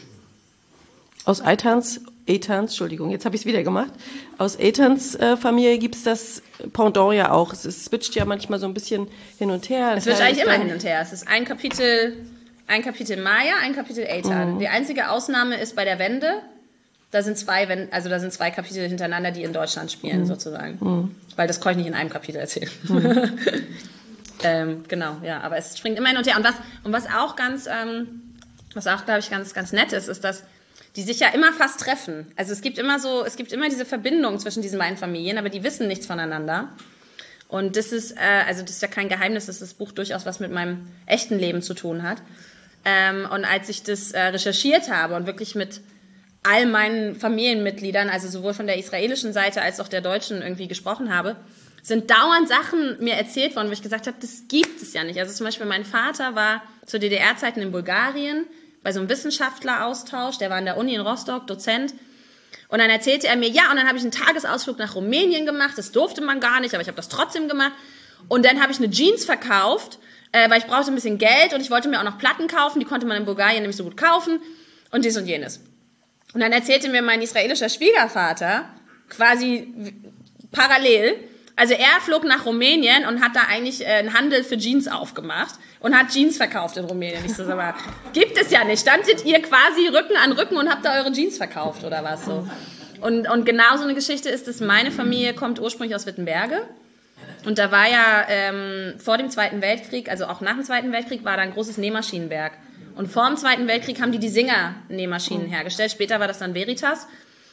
Aus Eitans, Eitans, Entschuldigung, jetzt habe ich es wieder gemacht. Aus Eitans äh, Familie gibt's das Pendant ja auch. Es, es switcht ja manchmal so ein bisschen hin und her. Es switcht eigentlich immer hin und her. Es ist ein Kapitel, ein Kapitel Maya, ein Kapitel Eitan. Mhm. Die einzige Ausnahme ist bei der Wende. Da sind zwei, also da sind zwei Kapitel hintereinander, die in Deutschland spielen, mhm. sozusagen. Mhm. Weil das kann ich nicht in einem Kapitel erzählen. Mhm. ähm, genau, ja. Aber es springt immer hin und her. Und was, und was auch ganz, ähm, was auch, glaube ich, ganz, ganz nett ist, ist, dass die sich ja immer fast treffen. Also es gibt immer so, es gibt immer diese Verbindung zwischen diesen beiden Familien, aber die wissen nichts voneinander. Und das ist, äh, also das ist ja kein Geheimnis, dass das Buch durchaus was mit meinem echten Leben zu tun hat. Ähm, und als ich das äh, recherchiert habe und wirklich mit all meinen Familienmitgliedern, also sowohl von der israelischen Seite als auch der deutschen irgendwie gesprochen habe, sind dauernd Sachen mir erzählt worden, wo ich gesagt habe, das gibt es ja nicht. Also zum Beispiel mein Vater war zu D D R-Zeiten in Bulgarien bei so einem Wissenschaftleraustausch, der war an der Uni in Rostock, Dozent. Und dann erzählte er mir, ja, und dann habe ich einen Tagesausflug nach Rumänien gemacht, das durfte man gar nicht, aber ich habe das trotzdem gemacht. Und dann habe ich eine Jeans verkauft, äh, weil ich brauchte ein bisschen Geld und ich wollte mir auch noch Platten kaufen, die konnte man in Bulgarien nämlich so gut kaufen und dies und jenes. Und dann erzählte mir mein israelischer Schwiegervater quasi parallel, also er flog nach Rumänien und hat da eigentlich einen Handel für Jeans aufgemacht und hat Jeans verkauft in Rumänien. Ich so, sag mal, gibt es ja nicht. Standet ihr quasi Rücken an Rücken und habt da eure Jeans verkauft oder was so? Und, und genau so eine Geschichte ist es, meine Familie kommt ursprünglich aus Wittenberge. Und da war ja ähm, vor dem Zweiten Weltkrieg, also auch nach dem Zweiten Weltkrieg, war da ein großes Nähmaschinenwerk. Und vor dem Zweiten Weltkrieg haben die die Singer-Nähmaschinen hergestellt. Später war das dann Veritas.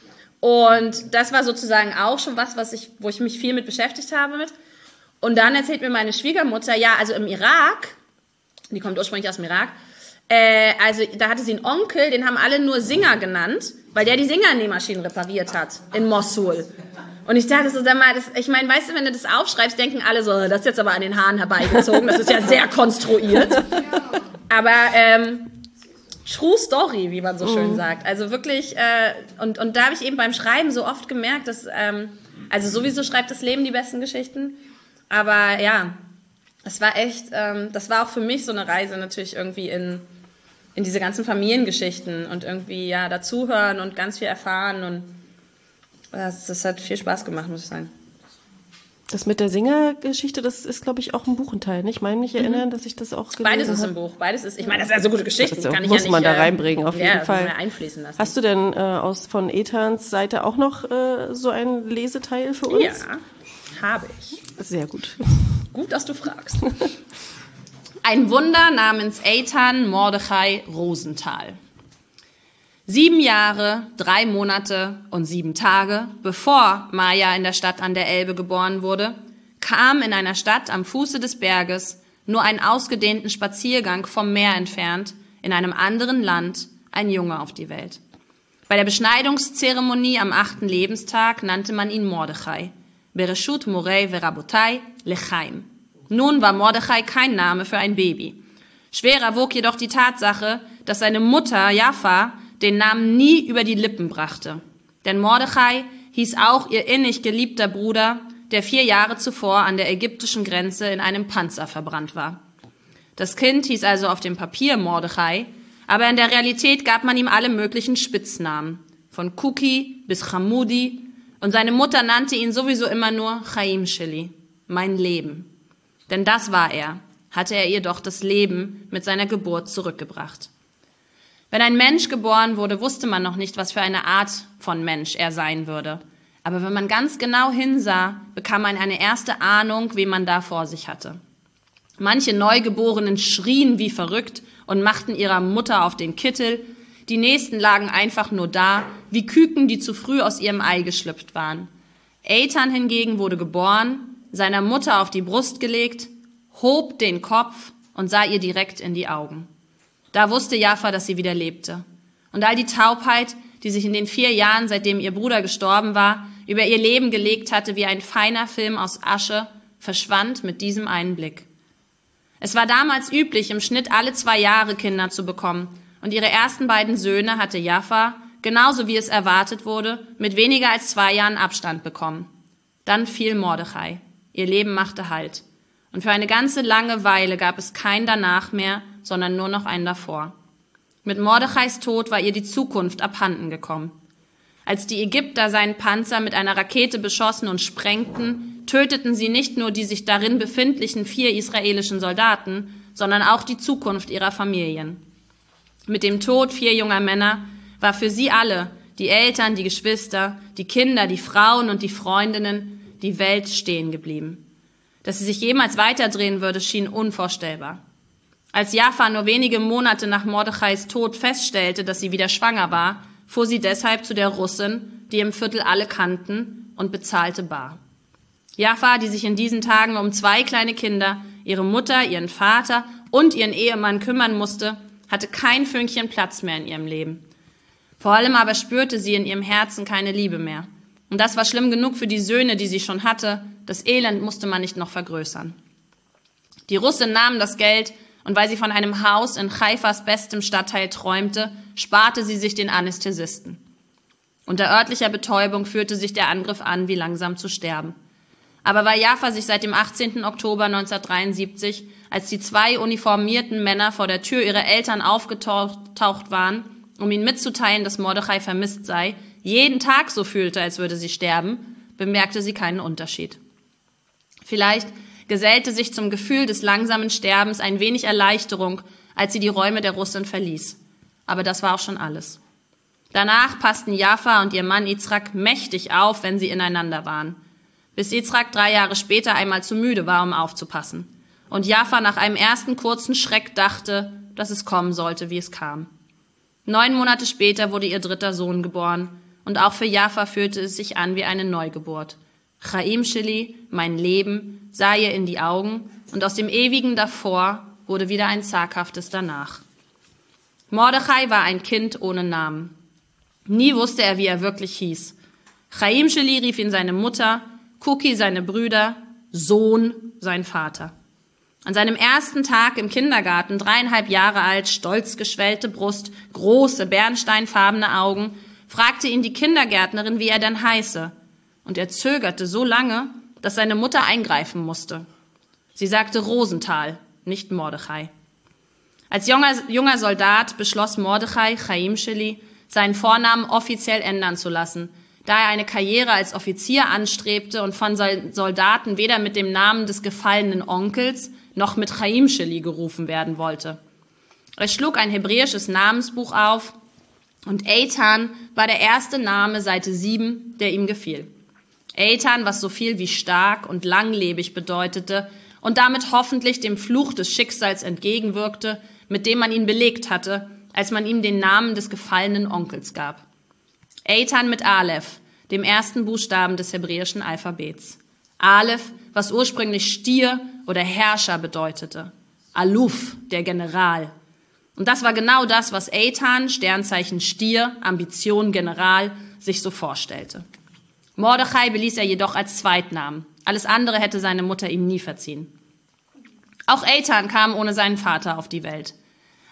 Und das war sozusagen auch schon was, was ich, wo ich mich viel mit beschäftigt habe mit. Und dann erzählt mir meine Schwiegermutter, ja, also im Irak, die kommt ursprünglich aus dem Irak, äh, also da hatte sie einen Onkel, den haben alle nur Singer genannt, weil der die Singer-Nähmaschinen repariert hat in Mosul. Und ich dachte so, sag mal, das, ich meine, weißt du, wenn du das aufschreibst, denken alle so, das ist jetzt aber an den Haaren herbeigezogen, das ist ja sehr konstruiert. Aber ähm, True Story, wie man so schön sagt. Also wirklich, äh, und, und da habe ich eben beim Schreiben so oft gemerkt, dass, ähm, also sowieso schreibt das Leben die besten Geschichten, aber ja, es war echt, ähm, das war auch für mich so eine Reise natürlich irgendwie in, in diese ganzen Familiengeschichten und irgendwie, ja, dazuhören und ganz viel erfahren und das, das hat viel Spaß gemacht, muss ich sagen. Das mit der Singer-Geschichte, das ist, glaube ich, auch ein Buchenteil. Ich meine, mich erinnern, dass ich das auch gelesen habe. Beides ist im Buch. Beides ist, ich meine, das ist ja so gute Geschichten. Das kann ich muss ja nicht, man da reinbringen, auf jeden ja, Fall. Ja, einfließen lassen. Hast du denn äh, aus von Eitans Seite auch noch äh, so einen Leseteil für uns? Ja, habe ich. Sehr gut. Gut, dass du fragst. Ein Wunder namens Eitan Mordechai Rosenthal. Sieben Jahre, drei Monate und sieben Tage, bevor Maya in der Stadt an der Elbe geboren wurde, kam in einer Stadt am Fuße des Berges, nur einen ausgedehnten Spaziergang vom Meer entfernt, in einem anderen Land, ein Junge auf die Welt. Bei der Beschneidungszeremonie am achten Lebenstag nannte man ihn Mordechai. Bereshut Morei Verabotai Lechaim. Nun war Mordechai kein Name für ein Baby. Schwerer wog jedoch die Tatsache, dass seine Mutter, Jaffa, den Namen nie über die Lippen brachte. Denn Mordechai hieß auch ihr innig geliebter Bruder, der vier Jahre zuvor an der ägyptischen Grenze in einem Panzer verbrannt war. Das Kind hieß also auf dem Papier Mordechai, aber in der Realität gab man ihm alle möglichen Spitznamen, von Kuki bis Chamudi, und seine Mutter nannte ihn sowieso immer nur Chaim Sheli, mein Leben. Denn das war er, hatte er ihr doch das Leben mit seiner Geburt zurückgebracht. Wenn ein Mensch geboren wurde, wusste man noch nicht, was für eine Art von Mensch er sein würde. Aber wenn man ganz genau hinsah, bekam man eine erste Ahnung, wen man da vor sich hatte. Manche Neugeborenen schrien wie verrückt und machten ihrer Mutter auf den Kittel. Die nächsten lagen einfach nur da, wie Küken, die zu früh aus ihrem Ei geschlüpft waren. Eitan hingegen wurde geboren, seiner Mutter auf die Brust gelegt, hob den Kopf und sah ihr direkt in die Augen. Da wusste Jaffa, dass sie wieder lebte. Und all die Taubheit, die sich in den vier Jahren, seitdem ihr Bruder gestorben war, über ihr Leben gelegt hatte wie ein feiner Film aus Asche, verschwand mit diesem einen Blick. Es war damals üblich, im Schnitt alle zwei Jahre Kinder zu bekommen, und ihre ersten beiden Söhne hatte Jaffa, genauso wie es erwartet wurde, mit weniger als zwei Jahren Abstand bekommen. Dann fiel Mordechai. Ihr Leben machte Halt. Und für eine ganze lange Weile gab es kein danach mehr, sondern nur noch ein davor. Mit Mordechais Tod war ihr die Zukunft abhanden gekommen. Als die Ägypter seinen Panzer mit einer Rakete beschossen und sprengten, töteten sie nicht nur die sich darin befindlichen vier israelischen Soldaten, sondern auch die Zukunft ihrer Familien. Mit dem Tod vier junger Männer war für sie alle, die Eltern, die Geschwister, die Kinder, die Frauen und die Freundinnen, die Welt stehen geblieben. Dass sie sich jemals weiterdrehen würde, schien unvorstellbar. Als Jaffa nur wenige Monate nach Mordechais Tod feststellte, dass sie wieder schwanger war, fuhr sie deshalb zu der Russin, die im Viertel alle kannten, und bezahlte bar. Jaffa, die sich in diesen Tagen um zwei kleine Kinder, ihre Mutter, ihren Vater und ihren Ehemann kümmern musste, hatte kein Fünkchen Platz mehr in ihrem Leben. Vor allem aber spürte sie in ihrem Herzen keine Liebe mehr. Und das war schlimm genug für die Söhne, die sie schon hatte. Das Elend musste man nicht noch vergrößern. Die Russin nahm das Geld, und weil sie von einem Haus in Haifas bestem Stadtteil träumte, sparte sie sich den Anästhesisten. Unter örtlicher Betäubung führte sich der Angriff an, wie langsam zu sterben. Aber weil Jaffa sich seit dem achtzehnten Oktober neunzehnhundertdreiundsiebzig, als die zwei uniformierten Männer vor der Tür ihrer Eltern aufgetaucht waren, um ihnen mitzuteilen, dass Mordechai vermisst sei, jeden Tag so fühlte, als würde sie sterben, bemerkte sie keinen Unterschied. Vielleicht gesellte sich zum Gefühl des langsamen Sterbens ein wenig Erleichterung, als sie die Räume der Russin verließ. Aber das war auch schon alles. Danach passten Jaffa und ihr Mann Yitzhak mächtig auf, wenn sie ineinander waren, bis Yitzhak drei Jahre später einmal zu müde war, um aufzupassen. Und Jaffa nach einem ersten kurzen Schreck dachte, dass es kommen sollte, wie es kam. Neun Monate später wurde ihr dritter Sohn geboren, und auch für Jaffa fühlte es sich an wie eine Neugeburt. Chaim Sheli, mein Leben, sah ihr in die Augen, und aus dem ewigen davor wurde wieder ein zaghaftes danach. Mordechai war ein Kind ohne Namen. Nie wusste er, wie er wirklich hieß. Chaim Sheli rief ihn seine Mutter, Kuki seine Brüder, Sohn sein Vater. An seinem ersten Tag im Kindergarten, dreieinhalb Jahre alt, stolz geschwellte Brust, große bernsteinfarbene Augen, fragte ihn die Kindergärtnerin, wie er denn heiße. Und er zögerte so lange, dass seine Mutter eingreifen musste. Sie sagte Rosenthal, nicht Mordechai. Als junger, junger Soldat beschloss Mordechai, Chaim Sheli, seinen Vornamen offiziell ändern zu lassen, da er eine Karriere als Offizier anstrebte und von Soldaten weder mit dem Namen des gefallenen Onkels noch mit Chaim Sheli gerufen werden wollte. Er schlug ein hebräisches Namensbuch auf, und Eitan war der erste Name, Seite sieben, der ihm gefiel. Eitan, was so viel wie stark und langlebig bedeutete und damit hoffentlich dem Fluch des Schicksals entgegenwirkte, mit dem man ihn belegt hatte, als man ihm den Namen des gefallenen Onkels gab. Eitan mit Aleph, dem ersten Buchstaben des hebräischen Alphabets. Aleph, was ursprünglich Stier oder Herrscher bedeutete. Aluf, der General. Und das war genau das, was Eitan, Sternzeichen Stier, Ambition General, sich so vorstellte. Mordechai beließ er jedoch als Zweitnamen. Alles andere hätte seine Mutter ihm nie verziehen. Auch Eitan kam ohne seinen Vater auf die Welt.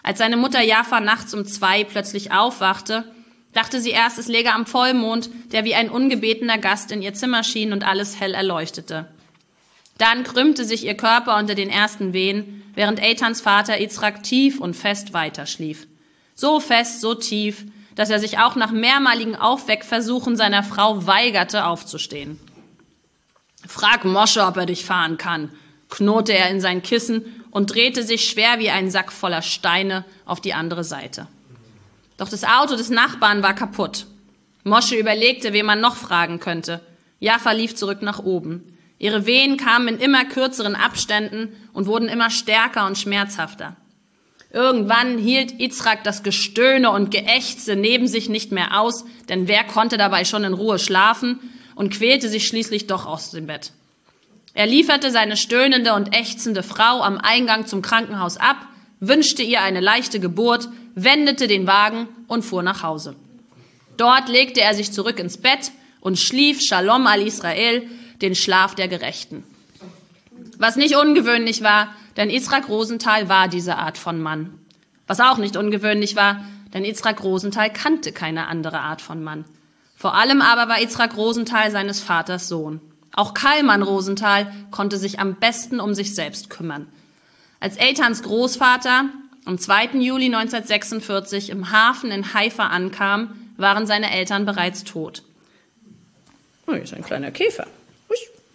Als seine Mutter Jaffa nachts um zwei plötzlich aufwachte, dachte sie erst, es läge am Vollmond, der wie ein ungebetener Gast in ihr Zimmer schien und alles hell erleuchtete. Dann krümmte sich ihr Körper unter den ersten Wehen, während Eitans Vater Yitzhak tief und fest weiterschlief. So fest, so tief, dass er sich auch nach mehrmaligen Aufweckversuchen seiner Frau weigerte, aufzustehen. »Frag Mosche, ob er dich fahren kann«, knurrte er in sein Kissen und drehte sich schwer wie ein Sack voller Steine auf die andere Seite. Doch das Auto des Nachbarn war kaputt. Mosche überlegte, wen man noch fragen könnte. Jaffa lief zurück nach oben. Ihre Wehen kamen in immer kürzeren Abständen und wurden immer stärker und schmerzhafter. Irgendwann hielt Yitzhak das Gestöhne und Geächze neben sich nicht mehr aus, denn wer konnte dabei schon in Ruhe schlafen, und quälte sich schließlich doch aus dem Bett. Er lieferte seine stöhnende und ächzende Frau am Eingang zum Krankenhaus ab, wünschte ihr eine leichte Geburt, wendete den Wagen und fuhr nach Hause. Dort legte er sich zurück ins Bett und schlief Shalom al Israel, den Schlaf der Gerechten. Was nicht ungewöhnlich war, denn Yitzhak Rosenthal war diese Art von Mann. Was auch nicht ungewöhnlich war, denn Yitzhak Rosenthal kannte keine andere Art von Mann. Vor allem aber war Yitzhak Rosenthal seines Vaters Sohn. Auch Kalman Rosenthal konnte sich am besten um sich selbst kümmern. Als Eitans Großvater am zweiten Juli neunzehnhundertsechsundvierzig im Hafen in Haifa ankam, waren seine Eltern bereits tot. Oh, hier ist ein kleiner Käfer. Ui.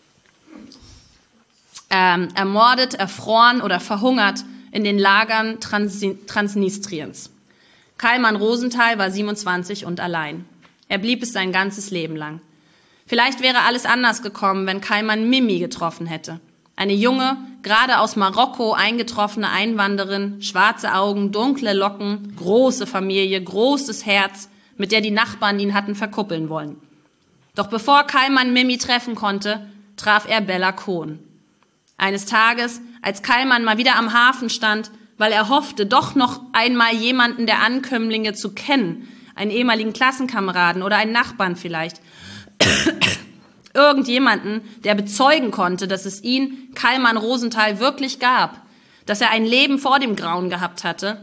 Ähm, ermordet, erfroren oder verhungert in den Lagern Trans- Transnistriens. Kalman Rosenthal war siebenundzwanzig und allein. Er blieb es sein ganzes Leben lang. Vielleicht wäre alles anders gekommen, wenn Kalman Mimi getroffen hätte. Eine junge, gerade aus Marokko eingetroffene Einwanderin, schwarze Augen, dunkle Locken, große Familie, großes Herz, mit der die Nachbarn ihn hatten verkuppeln wollen. Doch bevor Kalman Mimi treffen konnte, traf er Bella Kohn. Eines Tages, als Kalman mal wieder am Hafen stand, weil er hoffte, doch noch einmal jemanden der Ankömmlinge zu kennen, einen ehemaligen Klassenkameraden oder einen Nachbarn vielleicht, irgendjemanden, der bezeugen konnte, dass es ihn, Kalman Rosenthal, wirklich gab, dass er ein Leben vor dem Grauen gehabt hatte,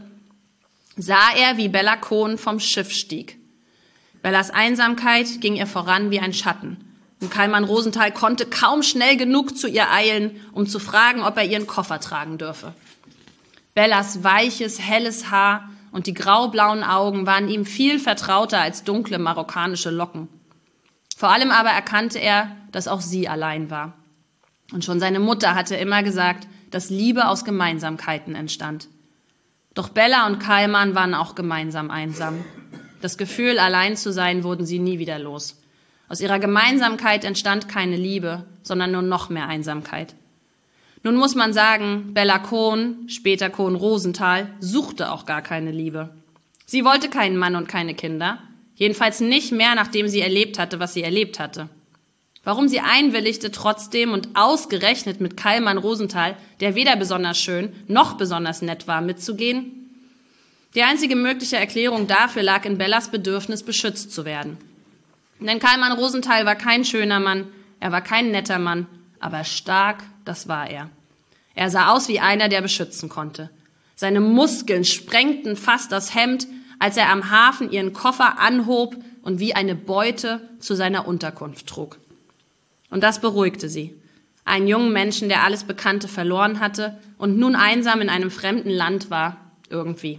sah er, wie Bella Kohn vom Schiff stieg. Bellas Einsamkeit ging ihr voran wie ein Schatten. Und Kalman Rosenthal konnte kaum schnell genug zu ihr eilen, um zu fragen, ob er ihren Koffer tragen dürfe. Bellas weiches, helles Haar und die graublauen Augen waren ihm viel vertrauter als dunkle marokkanische Locken. Vor allem aber erkannte er, dass auch sie allein war. Und schon seine Mutter hatte immer gesagt, dass Liebe aus Gemeinsamkeiten entstand. Doch Bella und Kalman waren auch gemeinsam einsam. Das Gefühl, allein zu sein, wurden sie nie wieder los. Aus ihrer Gemeinsamkeit entstand keine Liebe, sondern nur noch mehr Einsamkeit. Nun muss man sagen, Bella Kohn, später Kohn Rosenthal, suchte auch gar keine Liebe. Sie wollte keinen Mann und keine Kinder. Jedenfalls nicht mehr, nachdem sie erlebt hatte, was sie erlebt hatte. Warum sie einwilligte, trotzdem und ausgerechnet mit Kalman Rosenthal, der weder besonders schön noch besonders nett war, mitzugehen? Die einzige mögliche Erklärung dafür lag in Bellas Bedürfnis, beschützt zu werden. Denn Kalman Rosenthal war kein schöner Mann, er war kein netter Mann, aber stark, das war er. Er sah aus wie einer, der beschützen konnte. Seine Muskeln sprengten fast das Hemd, als er am Hafen ihren Koffer anhob und wie eine Beute zu seiner Unterkunft trug. Und das beruhigte sie. Einen jungen Menschen, der alles Bekannte verloren hatte und nun einsam in einem fremden Land war, irgendwie.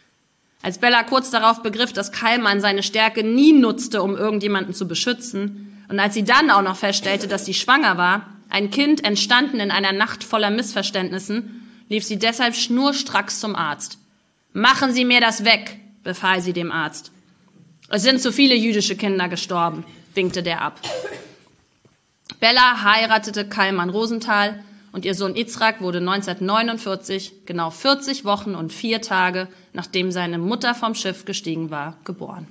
Als Bella kurz darauf begriff, dass Kalman seine Stärke nie nutzte, um irgendjemanden zu beschützen, und als sie dann auch noch feststellte, dass sie schwanger war, ein Kind entstanden in einer Nacht voller Missverständnissen, lief sie deshalb schnurstracks zum Arzt. »Machen Sie mir das weg«, befahl sie dem Arzt. »Es sind zu viele jüdische Kinder gestorben«, winkte der ab. Bella heiratete Kalman Rosenthal und ihr Sohn Yitzhak wurde neunzehnhundertneunundvierzig, genau vierzig Wochen und vier Tage, nachdem seine Mutter vom Schiff gestiegen war, geboren.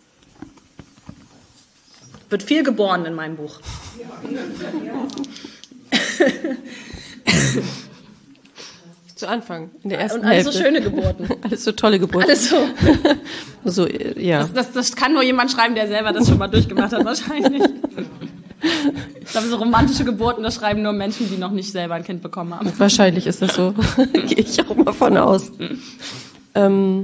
Wird viel geboren in meinem Buch. Zu Anfang, in der ersten Und alles Hälfte. so schöne Geburten. Alles so tolle Geburten. Alles so. so, ja. Das, das, das kann nur jemand schreiben, der selber das schon mal durchgemacht hat, wahrscheinlich. Ich glaube, so romantische Geburten, das schreiben nur Menschen, die noch nicht selber ein Kind bekommen haben. Wahrscheinlich ist das so. Gehe ich auch mal von aus. Ähm,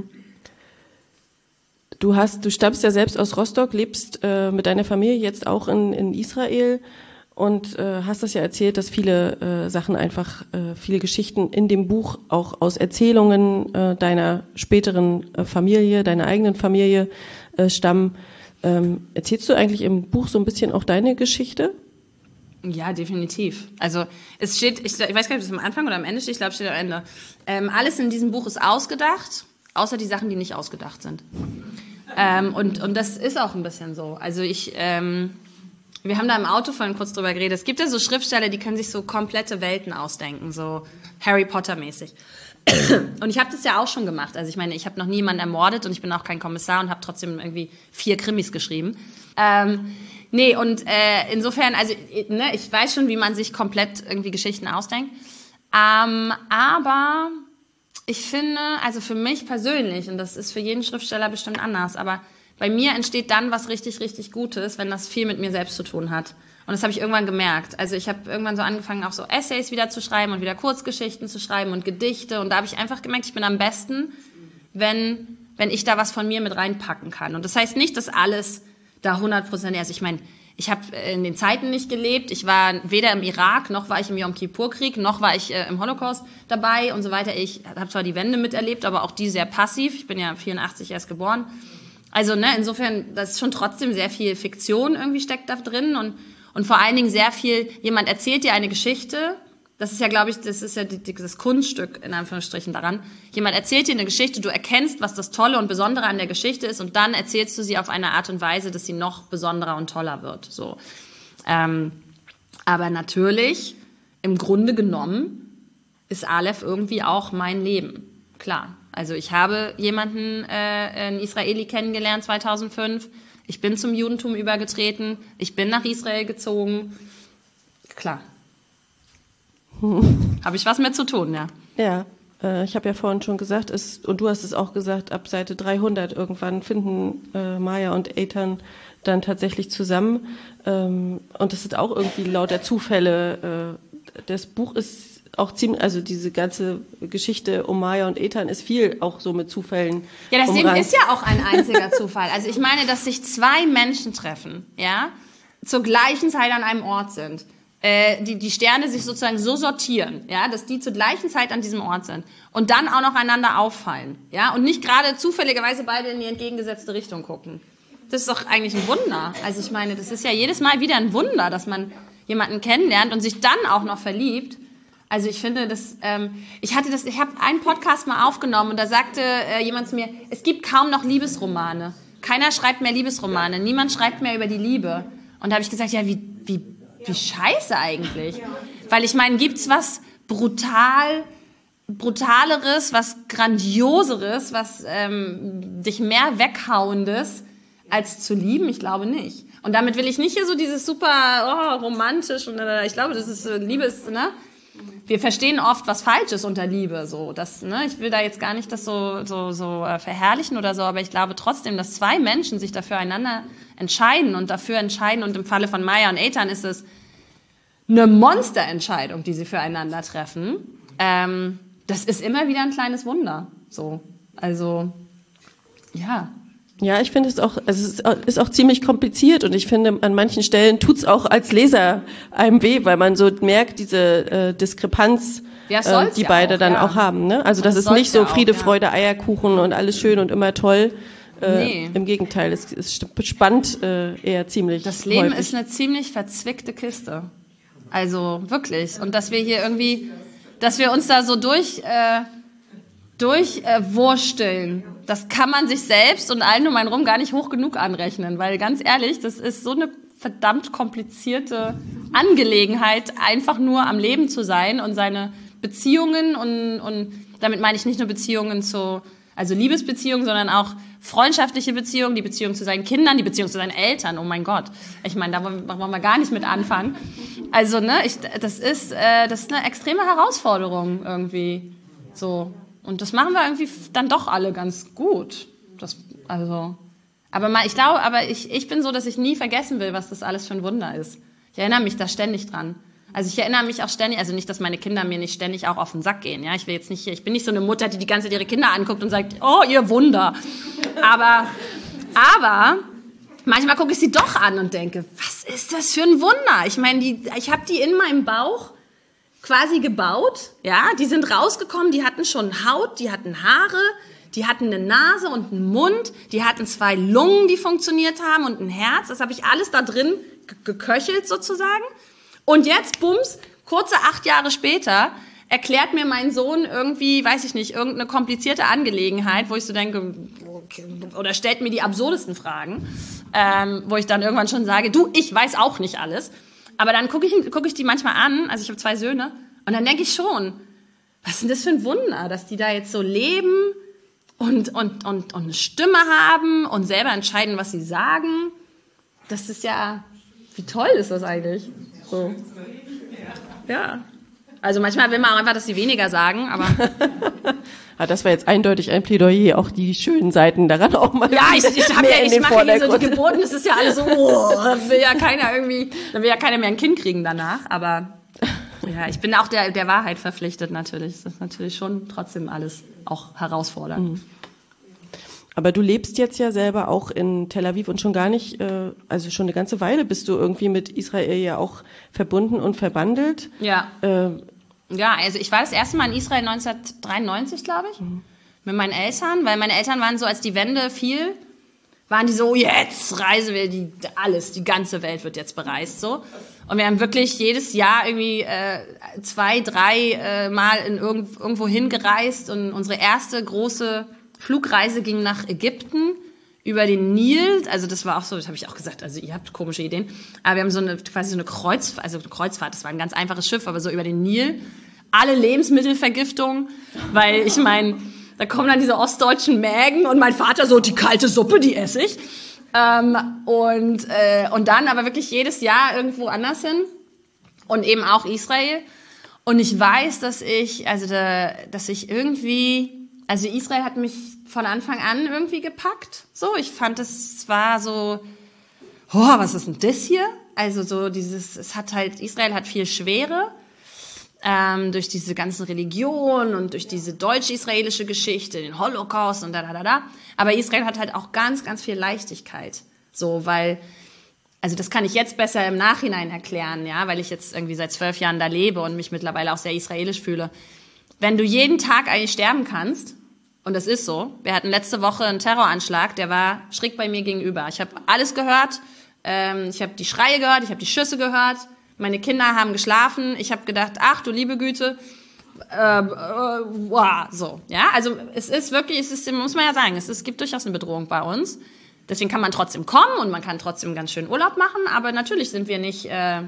du hast, du stammst ja selbst aus Rostock, lebst äh, mit deiner Familie jetzt auch in, in Israel und äh, hast das ja erzählt, dass viele äh, Sachen einfach, äh, viele Geschichten in dem Buch auch aus Erzählungen äh, deiner späteren äh, Familie, deiner eigenen Familie äh, stammen. Ähm, erzählst du eigentlich im Buch so ein bisschen auch deine Geschichte? Ja, definitiv. Also es steht, ich, ich weiß gar nicht, ob es am Anfang oder am Ende steht, ich glaube, es steht am Ende. Ähm, alles in diesem Buch ist ausgedacht, außer die Sachen, die nicht ausgedacht sind. Ähm, und, und das ist auch ein bisschen so. Also ich, ähm, wir haben da im Auto vorhin kurz drüber geredet. Es gibt ja so Schriftsteller, die können sich so komplette Welten ausdenken, so Harry Potter mäßig. Und ich habe das ja auch schon gemacht. Also ich meine, ich habe noch nie jemanden ermordet und ich bin auch kein Kommissar und habe trotzdem irgendwie vier Krimis geschrieben. Ähm, nee, und äh, insofern, also ne, ich weiß schon, wie man sich komplett irgendwie Geschichten ausdenkt. Ähm, aber ich finde, also für mich persönlich, und das ist für jeden Schriftsteller bestimmt anders, aber bei mir entsteht dann was richtig, richtig Gutes, wenn das viel mit mir selbst zu tun hat. Und das habe ich irgendwann gemerkt. Also ich habe irgendwann so angefangen, auch so Essays wieder zu schreiben und wieder Kurzgeschichten zu schreiben und Gedichte. Und da habe ich einfach gemerkt, ich bin am besten, wenn, wenn ich da was von mir mit reinpacken kann. Und das heißt nicht, dass alles da hundert Prozent, also ich meine, ich habe in den Zeiten nicht gelebt. Ich war weder im Irak, noch war ich im Yom Kippur-Krieg, noch war ich äh, im Holocaust dabei und so weiter. Ich habe zwar die Wende miterlebt, aber auch die sehr passiv. Ich bin ja vierundachtzig erst geboren. Also ne, insofern, das ist schon trotzdem sehr viel Fiktion irgendwie steckt da drin und Und vor allen Dingen sehr viel, jemand erzählt dir eine Geschichte, das ist ja, glaube ich, das ist ja die, das Kunststück in Anführungsstrichen daran. Jemand erzählt dir eine Geschichte, du erkennst, was das Tolle und Besondere an der Geschichte ist und dann erzählst du sie auf eine Art und Weise, dass sie noch besonderer und toller wird. So. Ähm, aber natürlich, im Grunde genommen, ist Aleph irgendwie auch mein Leben. Klar. Also ich habe jemanden, äh, einen Israeli kennengelernt zweitausendfünf. Ich bin zum Judentum übergetreten. Ich bin nach Israel gezogen. Klar. Hm. Habe ich was mit zu tun, ja. Ja, äh, ich habe ja vorhin schon gesagt, es, und du hast es auch gesagt, ab Seite dreihundert irgendwann finden äh, Maya und Eitan dann tatsächlich zusammen. Ähm, und das sind auch irgendwie lauter Zufälle. Äh, das Buch ist auch ziemlich, also diese ganze Geschichte um Maya und Eitan ist viel auch so mit Zufällen. Ja, das Leben ist ja auch ein einziger Zufall. Also ich meine, dass sich zwei Menschen treffen, ja, zur gleichen Zeit an einem Ort sind. Äh, die, die Sterne sich sozusagen so sortieren, ja, dass die zur gleichen Zeit an diesem Ort sind und dann auch noch einander auffallen, ja, und nicht gerade zufälligerweise beide in die entgegengesetzte Richtung gucken. Das ist doch eigentlich ein Wunder. Also ich meine, das ist ja jedes Mal wieder ein Wunder, dass man jemanden kennenlernt und sich dann auch noch verliebt. Also ich finde, das, ähm, ich hatte das, ich habe einen Podcast mal aufgenommen und da sagte äh, jemand zu mir, es gibt kaum noch Liebesromane. Keiner schreibt mehr Liebesromane, niemand schreibt mehr über die Liebe. Und da habe ich gesagt, ja, wie, wie, wie scheiße eigentlich. Weil ich meine, gibt's was brutal, brutaleres, was grandioseres, was ähm, dich mehr weghauendes als zu lieben? Ich glaube nicht. Und damit will ich nicht hier so dieses super oh, romantisch und äh, ich glaube, das ist äh, Liebe ist, ne? Wir verstehen oft, was falsch ist unter Liebe, so, das, ne, ich will da jetzt gar nicht das so, so, so äh, verherrlichen oder so, aber ich glaube trotzdem, dass zwei Menschen sich dafür einander entscheiden und dafür entscheiden und im Falle von Maya und Eitan ist es eine Monsterentscheidung, die sie füreinander treffen. Ähm, das ist immer wieder ein kleines Wunder, so, also, ja. Ja, ich finde es auch, also es ist auch ziemlich kompliziert und ich finde, an manchen Stellen tut's auch als Leser einem weh, weil man so merkt, diese äh, Diskrepanz, ja, äh, die ja beide auch, dann ja. auch haben. Ne? Also das, das ist nicht so Friede, auch, ja. Freude, Eierkuchen und alles schön und immer toll. Äh, nee. Im Gegenteil, es ist spannend äh, eher ziemlich Das Leben häufig. Ist eine ziemlich verzwickte Kiste. Also wirklich. Und dass wir hier irgendwie, dass wir uns da so durch... Äh, durchwursteln. Äh, das kann man sich selbst und allen um einen rum gar nicht hoch genug anrechnen, weil ganz ehrlich, das ist so eine verdammt komplizierte Angelegenheit, einfach nur am Leben zu sein und seine Beziehungen und, und damit meine ich nicht nur Beziehungen zu, also Liebesbeziehungen, sondern auch freundschaftliche Beziehungen, die Beziehung zu seinen Kindern, die Beziehung zu seinen Eltern, oh mein Gott. Ich meine, da wollen wir gar nicht mit anfangen. Also, ne, ich, das ist, äh, das ist eine extreme Herausforderung irgendwie, so. Und das machen wir irgendwie dann doch alle ganz gut. Das, also, aber mal, ich glaube, aber ich, ich bin so, dass ich nie vergessen will, was das alles für ein Wunder ist. Ich erinnere mich da ständig dran. Also ich erinnere mich auch ständig, also nicht, dass meine Kinder mir nicht ständig auch auf den Sack gehen, ja. Ich will jetzt nicht, ich bin nicht so eine Mutter, die die ganze Zeit ihre Kinder anguckt und sagt, oh, ihr Wunder. Aber, aber, manchmal gucke ich sie doch an und denke, was ist das für ein Wunder? Ich meine, die, ich habe die in meinem Bauch quasi gebaut, ja. Die sind rausgekommen, die hatten schon Haut, die hatten Haare, die hatten eine Nase und einen Mund, die hatten zwei Lungen, die funktioniert haben und ein Herz. Das habe ich alles da drin ge- geköchelt sozusagen. Und jetzt, bums, kurze acht Jahre später, erklärt mir mein Sohn irgendwie, weiß ich nicht, irgendeine komplizierte Angelegenheit, wo ich so denke, okay, oder stellt mir die absurdesten Fragen, ähm, wo ich dann irgendwann schon sage, du, ich weiß auch nicht alles. Aber dann gucke ich, guck ich die manchmal an, also ich habe zwei Söhne, und dann denke ich schon, was ist denn das für ein Wunder, dass die da jetzt so leben, Und, und, und, und eine Stimme haben und selber entscheiden, was sie sagen. Das ist ja, wie toll ist das eigentlich? So. Ja. Also manchmal will man auch einfach, dass sie weniger sagen, aber. Ja, das war jetzt eindeutig ein Plädoyer, auch die schönen Seiten daran auch mal. Ja, ich, ich, hab ja, ich mache ja so die Geburten, das ist ja alles so, oh, da will ja keiner irgendwie, da will ja keiner mehr ein Kind kriegen danach, aber. Ja, ich bin auch der, der Wahrheit verpflichtet natürlich. Das ist natürlich schon trotzdem alles auch herausfordernd. Mhm. Aber du lebst jetzt ja selber auch in Tel Aviv und schon gar nicht, äh, also schon eine ganze Weile bist du irgendwie mit Israel ja auch verbunden und verbandelt. Ja. Äh, ja, also ich war das erste Mal in Israel neunzehnhundertdreiundneunzig, glaube ich, mhm. mit meinen Eltern, weil meine Eltern waren so, als die Wende fiel, waren die so, jetzt reisen wir die, alles, die ganze Welt wird jetzt bereist, so. Und wir haben wirklich jedes Jahr irgendwie äh, zwei, drei äh, Mal in irgend, irgendwo hingereist und unsere erste große Flugreise ging nach Ägypten über den Nil. Also das war auch so, das habe ich auch gesagt, also ihr habt komische Ideen. Aber wir haben so eine quasi so eine Kreuzfahrt, also eine Kreuzfahrt, das war ein ganz einfaches Schiff, aber so über den Nil. Alle Lebensmittelvergiftung, weil ich meine, da kommen dann diese ostdeutschen Mägen und mein Vater so, die kalte Suppe, die esse ich. Ähm, und, äh, und dann aber wirklich jedes Jahr irgendwo anders hin und eben auch Israel. Und ich weiß, dass ich, also da, dass ich irgendwie, also Israel hat mich von Anfang an irgendwie gepackt. So, ich fand, es war so, oh, was ist denn das hier? Also so dieses, es hat halt, Israel hat viel Schwere. Ähm, durch diese ganzen Religionen und durch diese deutsch-israelische Geschichte, den Holocaust und da, da, da, da. Aber Israel hat halt auch ganz, ganz viel Leichtigkeit. So, weil, also das kann ich jetzt besser im Nachhinein erklären, ja, weil ich jetzt irgendwie seit zwölf Jahren da lebe und mich mittlerweile auch sehr israelisch fühle. Wenn du jeden Tag eigentlich sterben kannst, und das ist so, wir hatten letzte Woche einen Terroranschlag, der war schräg bei mir gegenüber. Ich habe alles gehört, ähm, ich habe die Schreie gehört, ich habe die Schüsse gehört, meine Kinder haben geschlafen. Ich habe gedacht, ach du liebe Güte, äh, äh, wow, so, ja. Also es ist wirklich, es ist, muss man ja sagen, es, ist, es gibt durchaus eine Bedrohung bei uns. Deswegen kann man trotzdem kommen und man kann trotzdem ganz schön Urlaub machen. Aber natürlich sind wir nicht äh,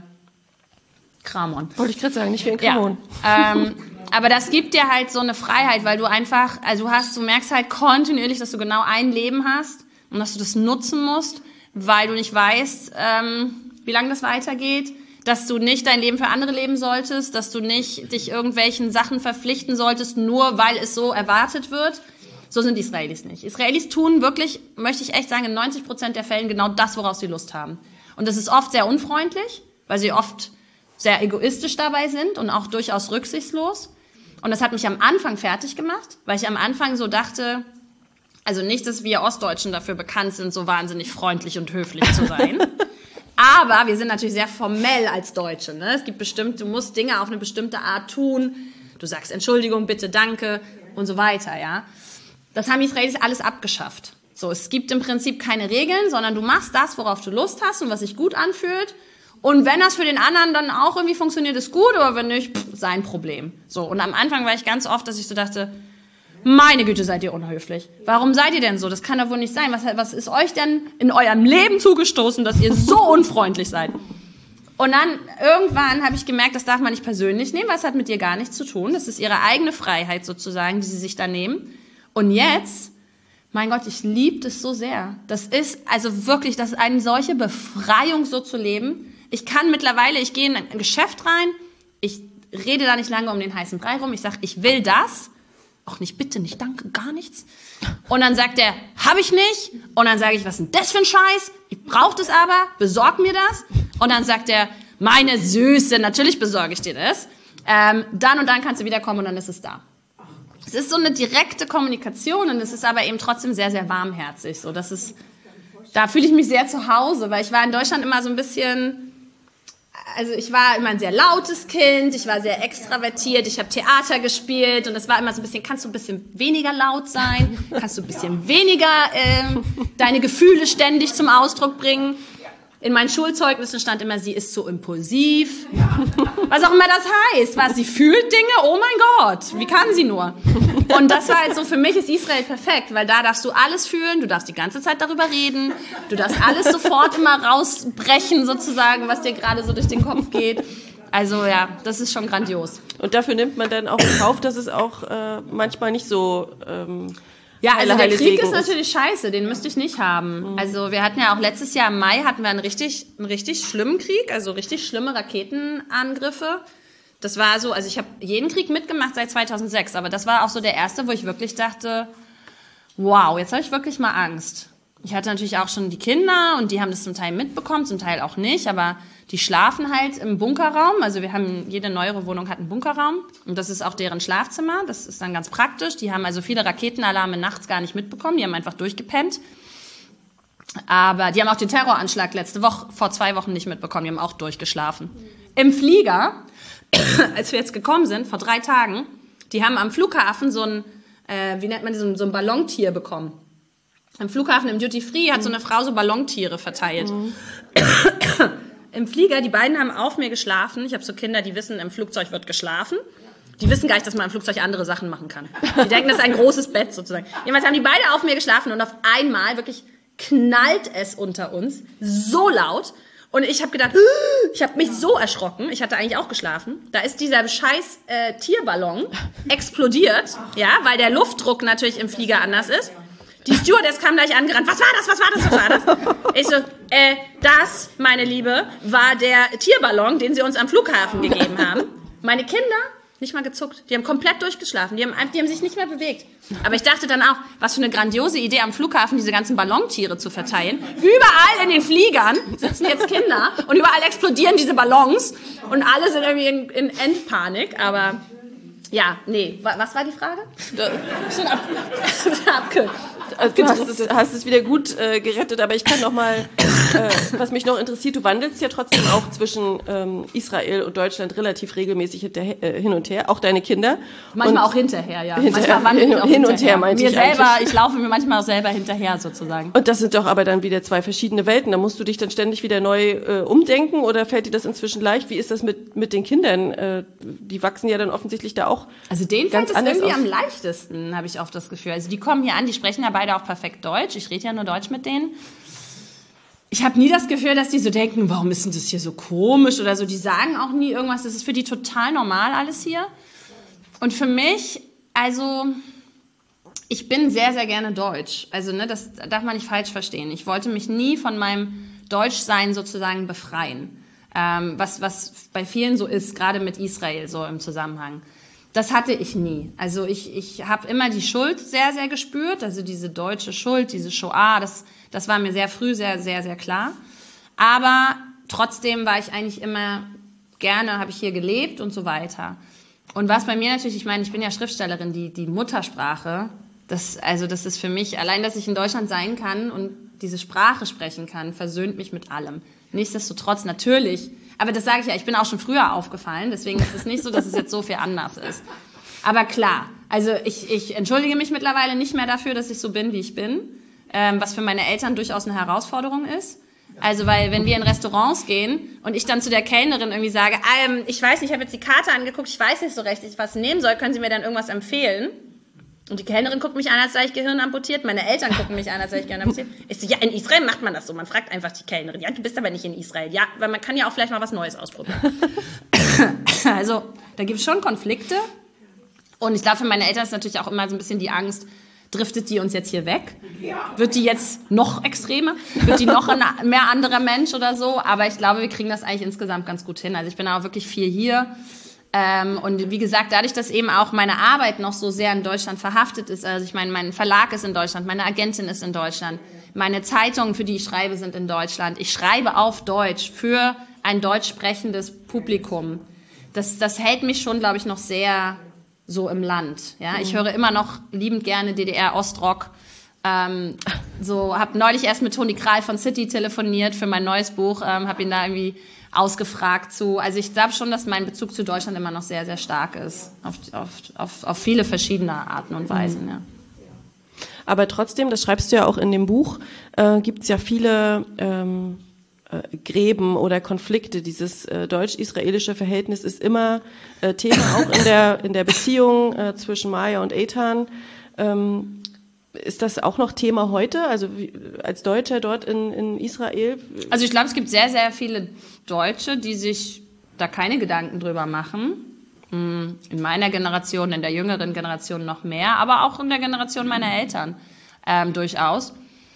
Kramon. Wollte ich gerade sagen, nicht wie in Kramon. Ja, ähm, aber das gibt dir halt so eine Freiheit, weil du einfach, also du hast, du merkst halt kontinuierlich, dass du genau ein Leben hast und dass du das nutzen musst, weil du nicht weißt, ähm, wie lange das weitergeht. Dass du nicht dein Leben für andere leben solltest, dass du nicht dich irgendwelchen Sachen verpflichten solltest, nur weil es so erwartet wird. So sind Israelis nicht. Israelis tun wirklich, möchte ich echt sagen, in neunzig Prozent der Fällen genau das, worauf sie Lust haben. Und das ist oft sehr unfreundlich, weil sie oft sehr egoistisch dabei sind und auch durchaus rücksichtslos. Und das hat mich am Anfang fertig gemacht, weil ich am Anfang so dachte, also nicht, dass wir Ostdeutschen dafür bekannt sind, so wahnsinnig freundlich und höflich zu sein. Aber wir sind natürlich sehr formell als Deutsche. Ne? Es gibt bestimmt, du musst Dinge auf eine bestimmte Art tun. Du sagst Entschuldigung, bitte, danke und so weiter. Ja, das haben Israelis alles abgeschafft. So, es gibt im Prinzip keine Regeln, sondern du machst das, worauf du Lust hast und was sich gut anfühlt. Und wenn das für den anderen dann auch irgendwie funktioniert, ist gut, aber wenn nicht, pff, sein Problem. So, und am Anfang war ich ganz oft, dass ich so dachte, meine Güte, seid ihr unhöflich. Warum seid ihr denn so? Das kann doch wohl nicht sein. Was, was ist euch denn in eurem Leben zugestoßen, dass ihr so unfreundlich seid? Und dann irgendwann habe ich gemerkt, das darf man nicht persönlich nehmen, weil es hat mit ihr gar nichts zu tun. Das ist ihre eigene Freiheit sozusagen, die sie sich da nehmen. Und jetzt, mein Gott, ich liebe das so sehr. Das ist also wirklich, das ist eine solche Befreiung, so zu leben. Ich kann mittlerweile, ich gehe in ein Geschäft rein, ich rede da nicht lange um den heißen Brei rum, ich sage, ich will das. Auch nicht, bitte, nicht, danke, gar nichts. Und dann sagt er, habe ich nicht. Und dann sage ich, was ist denn das für ein Scheiß? Ich brauche das aber, besorg mir das. Und dann sagt er, meine Süße, natürlich besorge ich dir das. Ähm, dann und dann kannst du wiederkommen und dann ist es da. Es ist so eine direkte Kommunikation und es ist aber eben trotzdem sehr, sehr warmherzig. So, das ist, da fühle ich mich sehr zu Hause, weil ich war in Deutschland immer so ein bisschen, also ich war immer ein sehr lautes Kind, ich war sehr extravertiert, ich habe Theater gespielt und es war immer so ein bisschen, kannst du ein bisschen weniger laut sein, kannst du ein bisschen weniger ähm, deine Gefühle ständig zum Ausdruck bringen. In meinen Schulzeugnissen stand immer, sie ist so impulsiv. Was auch immer das heißt. Was, sie fühlt Dinge? Oh mein Gott, wie kann sie nur? Und das war halt so, für mich ist Israel perfekt, weil da darfst du alles fühlen, du darfst die ganze Zeit darüber reden, du darfst alles sofort immer rausbrechen sozusagen, was dir gerade so durch den Kopf geht. Also ja, das ist schon grandios. Und dafür nimmt man dann auch in Kauf, dass es auch äh, manchmal nicht so... Ähm Ja, also Heile, der Krieg Segen ist natürlich scheiße, den müsste ich nicht haben. Mhm. Also wir hatten ja auch letztes Jahr im Mai hatten wir einen richtig, einen richtig schlimmen Krieg, also richtig schlimme Raketenangriffe. Das war so, also ich habe jeden Krieg mitgemacht seit zweitausendsechs, aber das war auch so der erste, wo ich wirklich dachte, wow, jetzt habe ich wirklich mal Angst. Ich hatte natürlich auch schon die Kinder und die haben das zum Teil mitbekommen, zum Teil auch nicht, aber die schlafen halt im Bunkerraum. Also wir haben, jede neuere Wohnung hat einen Bunkerraum und das ist auch deren Schlafzimmer. Das ist dann ganz praktisch. Die haben also viele Raketenalarme nachts gar nicht mitbekommen. Die haben einfach durchgepennt. Aber die haben auch den Terroranschlag letzte Woche, vor zwei Wochen nicht mitbekommen. Die haben auch durchgeschlafen. Im Flieger, als wir jetzt gekommen sind, vor drei Tagen, die haben am Flughafen so ein, äh, wie nennt man das, so ein Ballontier bekommen. Am Flughafen im Duty Free hat so eine Frau so Ballontiere verteilt. Mhm. Im Flieger, die beiden haben auf mir geschlafen. Ich habe so Kinder, die wissen, im Flugzeug wird geschlafen. Die wissen gar nicht, dass man im Flugzeug andere Sachen machen kann. Die denken, das ist ein großes Bett sozusagen. Jedenfalls haben die beide auf mir geschlafen und auf einmal wirklich knallt es unter uns so laut. Und ich habe gedacht, ich habe mich so erschrocken. Ich hatte eigentlich auch geschlafen. Da ist dieser scheiß äh, Tierballon explodiert, ja, weil der Luftdruck natürlich im Flieger anders ist. Die Stewardess kam gleich angerannt. Was war das? Was war das? Was war das? Ich so, äh, das, meine Liebe, war der Tierballon, den sie uns am Flughafen gegeben haben. Meine Kinder, nicht mal gezuckt. Die haben komplett durchgeschlafen. Die haben, die haben sich nicht mehr bewegt. Aber ich dachte dann auch, was für eine grandiose Idee am Flughafen, diese ganzen Ballontiere zu verteilen. Überall in den Fliegern sitzen jetzt Kinder und überall explodieren diese Ballons und alle sind irgendwie in, in Endpanik. Aber ja, nee. Was war die Frage? Schon ab, abge... Also du hast es, hast es wieder gut äh, gerettet, aber ich kann noch mal, äh, was mich noch interessiert, du wandelst ja trotzdem auch zwischen ähm, Israel und Deutschland relativ regelmäßig hinterher, äh, hin und her, auch deine Kinder. Manchmal auch hinterher, ja. Hinterher, manchmal hin, ich auch hin und hinterher. her, meinte mir ich selber, eigentlich. Ich laufe mir manchmal auch selber hinterher sozusagen. Und das sind doch aber dann wieder zwei verschiedene Welten. Da musst du dich dann ständig wieder neu äh, umdenken oder fällt dir das inzwischen leicht? Wie ist das mit mit den Kindern? Äh, die wachsen ja dann offensichtlich da auch. Also denen ganz fällt es irgendwie auf. am leichtesten, habe ich oft das Gefühl. Also die kommen hier an, die sprechen ja beide auch perfekt Deutsch. Ich rede ja nur Deutsch mit denen. Ich habe nie das Gefühl, dass die so denken, warum ist denn das hier so komisch oder so. Die sagen auch nie irgendwas. Das ist für die total normal alles hier. Und für mich, also ich bin sehr, sehr gerne Deutsch. Also ne, das darf man nicht falsch verstehen. Ich wollte mich nie von meinem Deutschsein sozusagen befreien. Ähm, was, was bei vielen so ist, gerade mit Israel so im Zusammenhang. Das hatte ich nie. Also ich, ich habe immer die Schuld sehr, sehr gespürt. Also diese deutsche Schuld, diese Shoah, das, das war mir sehr früh sehr, sehr, sehr klar. Aber trotzdem war ich eigentlich immer gerne, habe ich hier gelebt und so weiter. Und was bei mir natürlich, ich meine, ich bin ja Schriftstellerin, die, die Muttersprache, das, also das ist für mich, allein, dass ich in Deutschland sein kann und diese Sprache sprechen kann, versöhnt mich mit allem. Nichtsdestotrotz natürlich, aber das sage ich ja, ich bin auch schon früher aufgefallen, deswegen ist es nicht so, dass es jetzt so viel anders ist. Aber klar, also ich, ich entschuldige mich mittlerweile nicht mehr dafür, dass ich so bin, wie ich bin, ähm, was für meine Eltern durchaus eine Herausforderung ist. Also weil, wenn wir in Restaurants gehen und ich dann zu der Kellnerin irgendwie sage, ähm, ich weiß nicht, ich habe jetzt die Karte angeguckt, ich weiß nicht so recht, was ich nehmen soll, können Sie mir dann irgendwas empfehlen? Und die Kellnerin guckt mich an, als sei ich Gehirn amputiert. Meine Eltern gucken mich an, als sei ich Gehirn amputiert. Ich so, ja, in Israel macht man das so. Man fragt einfach die Kellnerin. Ja, du bist aber nicht in Israel. Ja, weil man kann ja auch vielleicht mal was Neues ausprobieren. Also, da gibt es schon Konflikte. Und ich glaube, für meine Eltern ist natürlich auch immer so ein bisschen die Angst, driftet die uns jetzt hier weg? Wird die jetzt noch extremer? Wird die noch ein mehr anderer Mensch oder so? Aber ich glaube, wir kriegen das eigentlich insgesamt ganz gut hin. Also ich bin auch wirklich viel hier. Ähm, und wie gesagt, dadurch, dass eben auch meine Arbeit noch so sehr in Deutschland verhaftet ist, also ich meine, mein Verlag ist in Deutschland, meine Agentin ist in Deutschland, meine Zeitungen, für die ich schreibe, sind in Deutschland. Ich schreibe auf Deutsch für ein deutsch sprechendes Publikum. Das, das hält mich schon, glaube ich, noch sehr so im Land. Ja, ich höre immer noch liebend gerne D D R-Ostrock. Ähm, so, habe neulich erst mit Toni Kral von City telefoniert für mein neues Buch, ähm, habe ihn da irgendwie ausgefragt zu. Also ich glaube schon, dass mein Bezug zu Deutschland immer noch sehr, sehr stark ist. Auf, auf, auf, auf viele verschiedene Arten und Weisen, mhm. ja. Aber trotzdem, das schreibst du ja auch in dem Buch, äh, gibt es ja viele ähm, äh, Gräben oder Konflikte. Dieses äh, deutsch-israelische Verhältnis ist immer äh, Thema, auch in der, in der Beziehung äh, zwischen Maya und Eitan. Ähm, Ist das auch noch Thema heute, also wie, als Deutscher dort in, in Israel? Also ich glaube, es gibt sehr, sehr viele Deutsche, die sich da keine Gedanken drüber machen. In meiner Generation, in der jüngeren Generation noch mehr, aber auch in der Generation meiner Eltern ähm, durchaus.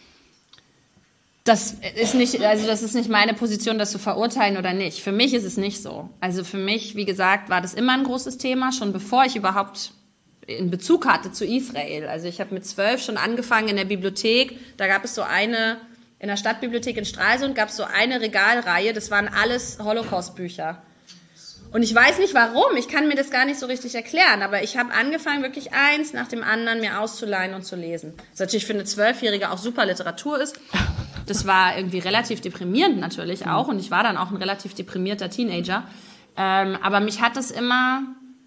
Das ist nicht, also das ist nicht meine Position, das zu verurteilen oder nicht. Für mich ist es nicht so. Also für mich, wie gesagt, war das immer ein großes Thema, schon bevor ich überhaupt in Bezug hatte zu Israel. Also ich habe mit zwölf schon angefangen in der Bibliothek. Da gab es so eine, in der Stadtbibliothek in Stralsund gab es so eine Regalreihe, das waren alles Holocaust-Bücher. Und ich weiß nicht warum, ich kann mir das gar nicht so richtig erklären, aber ich habe angefangen, wirklich eins nach dem anderen mir auszuleihen und zu lesen. Was natürlich für eine Zwölfjährige auch super Literatur ist. Das war irgendwie relativ deprimierend natürlich auch und ich war dann auch ein relativ deprimierter Teenager. Ähm, aber mich hat das immer...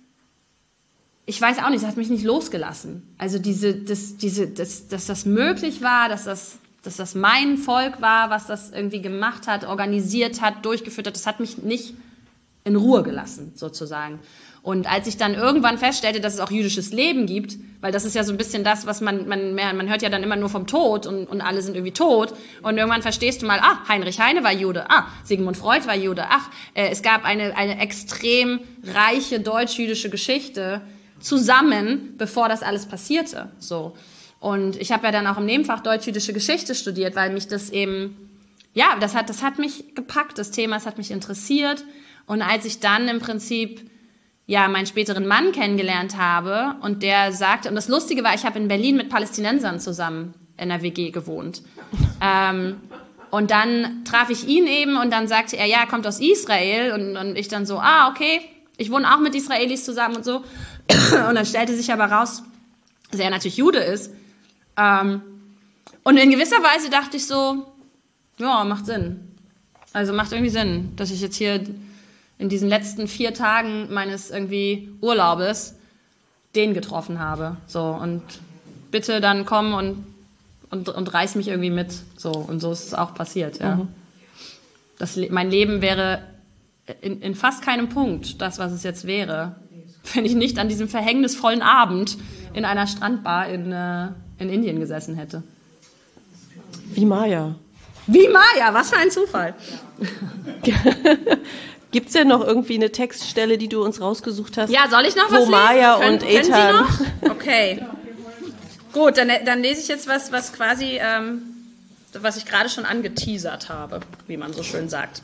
Ich weiß auch nicht, es hat mich nicht losgelassen. Also diese, das, diese, das, dass das möglich war, dass das, dass das mein Volk war, was das irgendwie gemacht hat, organisiert hat, durchgeführt hat, das hat mich nicht in Ruhe gelassen, sozusagen. Und als ich dann irgendwann feststellte, dass es auch jüdisches Leben gibt, weil das ist ja so ein bisschen das, was man, man mehr, man hört ja dann immer nur vom Tod und, und alle sind irgendwie tot. Und irgendwann verstehst du mal, ah, Heinrich Heine war Jude, ah, Sigmund Freud war Jude, ach, äh, es gab eine, eine extrem reiche deutsch-jüdische Geschichte, zusammen, bevor das alles passierte. So. Und ich habe ja dann auch im Nebenfach deutsch-jüdische Geschichte studiert, weil mich das eben, ja, das hat, das hat mich gepackt, das Thema, es hat mich interessiert. Und als ich dann im Prinzip, ja, meinen späteren Mann kennengelernt habe und der sagte, und das Lustige war, ich habe in Berlin mit Palästinensern zusammen in der W G gewohnt. ähm, und dann traf ich ihn eben und dann sagte er, ja, er kommt aus Israel und, und ich dann so, ah, okay, ich wohne auch mit Israelis zusammen und so. Und dann stellte sich aber raus, dass er natürlich Jude ist. Ähm, und in gewisser Weise dachte ich so, ja, macht Sinn. Also macht irgendwie Sinn, dass ich jetzt hier in diesen letzten vier Tagen meines irgendwie Urlaubes den getroffen habe. So, und bitte dann komm und, und, und reiß mich irgendwie mit. So, und so ist es auch passiert, ja. Mhm. Das, mein Leben wäre in, in fast keinem Punkt das, was es jetzt wäre, wenn ich nicht an diesem verhängnisvollen Abend in einer Strandbar in, äh, in Indien gesessen hätte. Wie Maya. Wie Maya, was für ein Zufall. Gibt es denn noch irgendwie eine Textstelle, die du uns rausgesucht hast? Ja, soll ich noch was lesen? Wo Maya Können, und Eitan. Okay. Gut, dann, dann lese ich jetzt was, was quasi, ähm, was ich gerade schon angeteasert habe, wie man so schön sagt.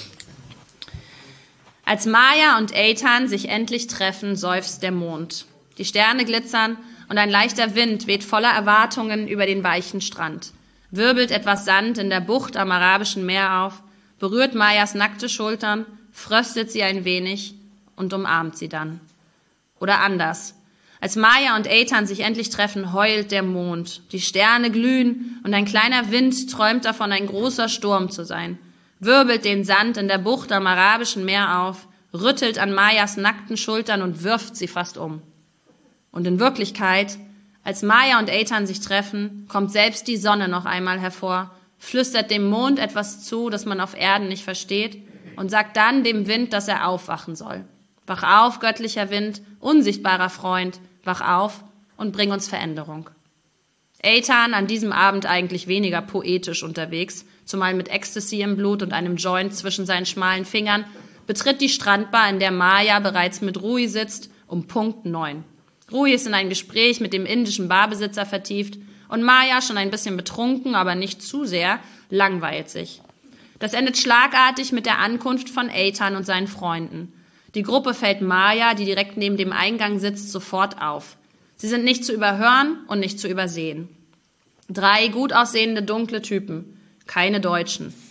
Als Maya und Eitan sich endlich treffen, seufzt der Mond. Die Sterne glitzern und ein leichter Wind weht voller Erwartungen über den weichen Strand. Wirbelt etwas Sand in der Bucht am Arabischen Meer auf, berührt Mayas nackte Schultern, fröstet sie ein wenig und umarmt sie dann. Oder anders. Als Maya und Eitan sich endlich treffen, heult der Mond. Die Sterne glühen und ein kleiner Wind träumt davon, ein großer Sturm zu sein. Wirbelt den Sand in der Bucht am Arabischen Meer auf, rüttelt an Mayas nackten Schultern und wirft sie fast um. Und in Wirklichkeit, als Maya und Eitan sich treffen, kommt selbst die Sonne noch einmal hervor, flüstert dem Mond etwas zu, das man auf Erden nicht versteht, und sagt dann dem Wind, dass er aufwachen soll. Wach auf, göttlicher Wind, unsichtbarer Freund, wach auf und bring uns Veränderung. Eitan an diesem Abend eigentlich weniger poetisch unterwegs, zumal mit Ecstasy im Blut und einem Joint zwischen seinen schmalen Fingern, betritt die Strandbar, in der Maya bereits mit Rui sitzt, um Punkt neun. Rui ist in ein Gespräch mit dem indischen Barbesitzer vertieft und Maya, schon ein bisschen betrunken, aber nicht zu sehr, langweilt sich. Das endet schlagartig mit der Ankunft von Eitan und seinen Freunden. Die Gruppe fällt Maya, die direkt neben dem Eingang sitzt, sofort auf. Sie sind nicht zu überhören und nicht zu übersehen. Drei gut aussehende, dunkle Typen, keine Deutschen.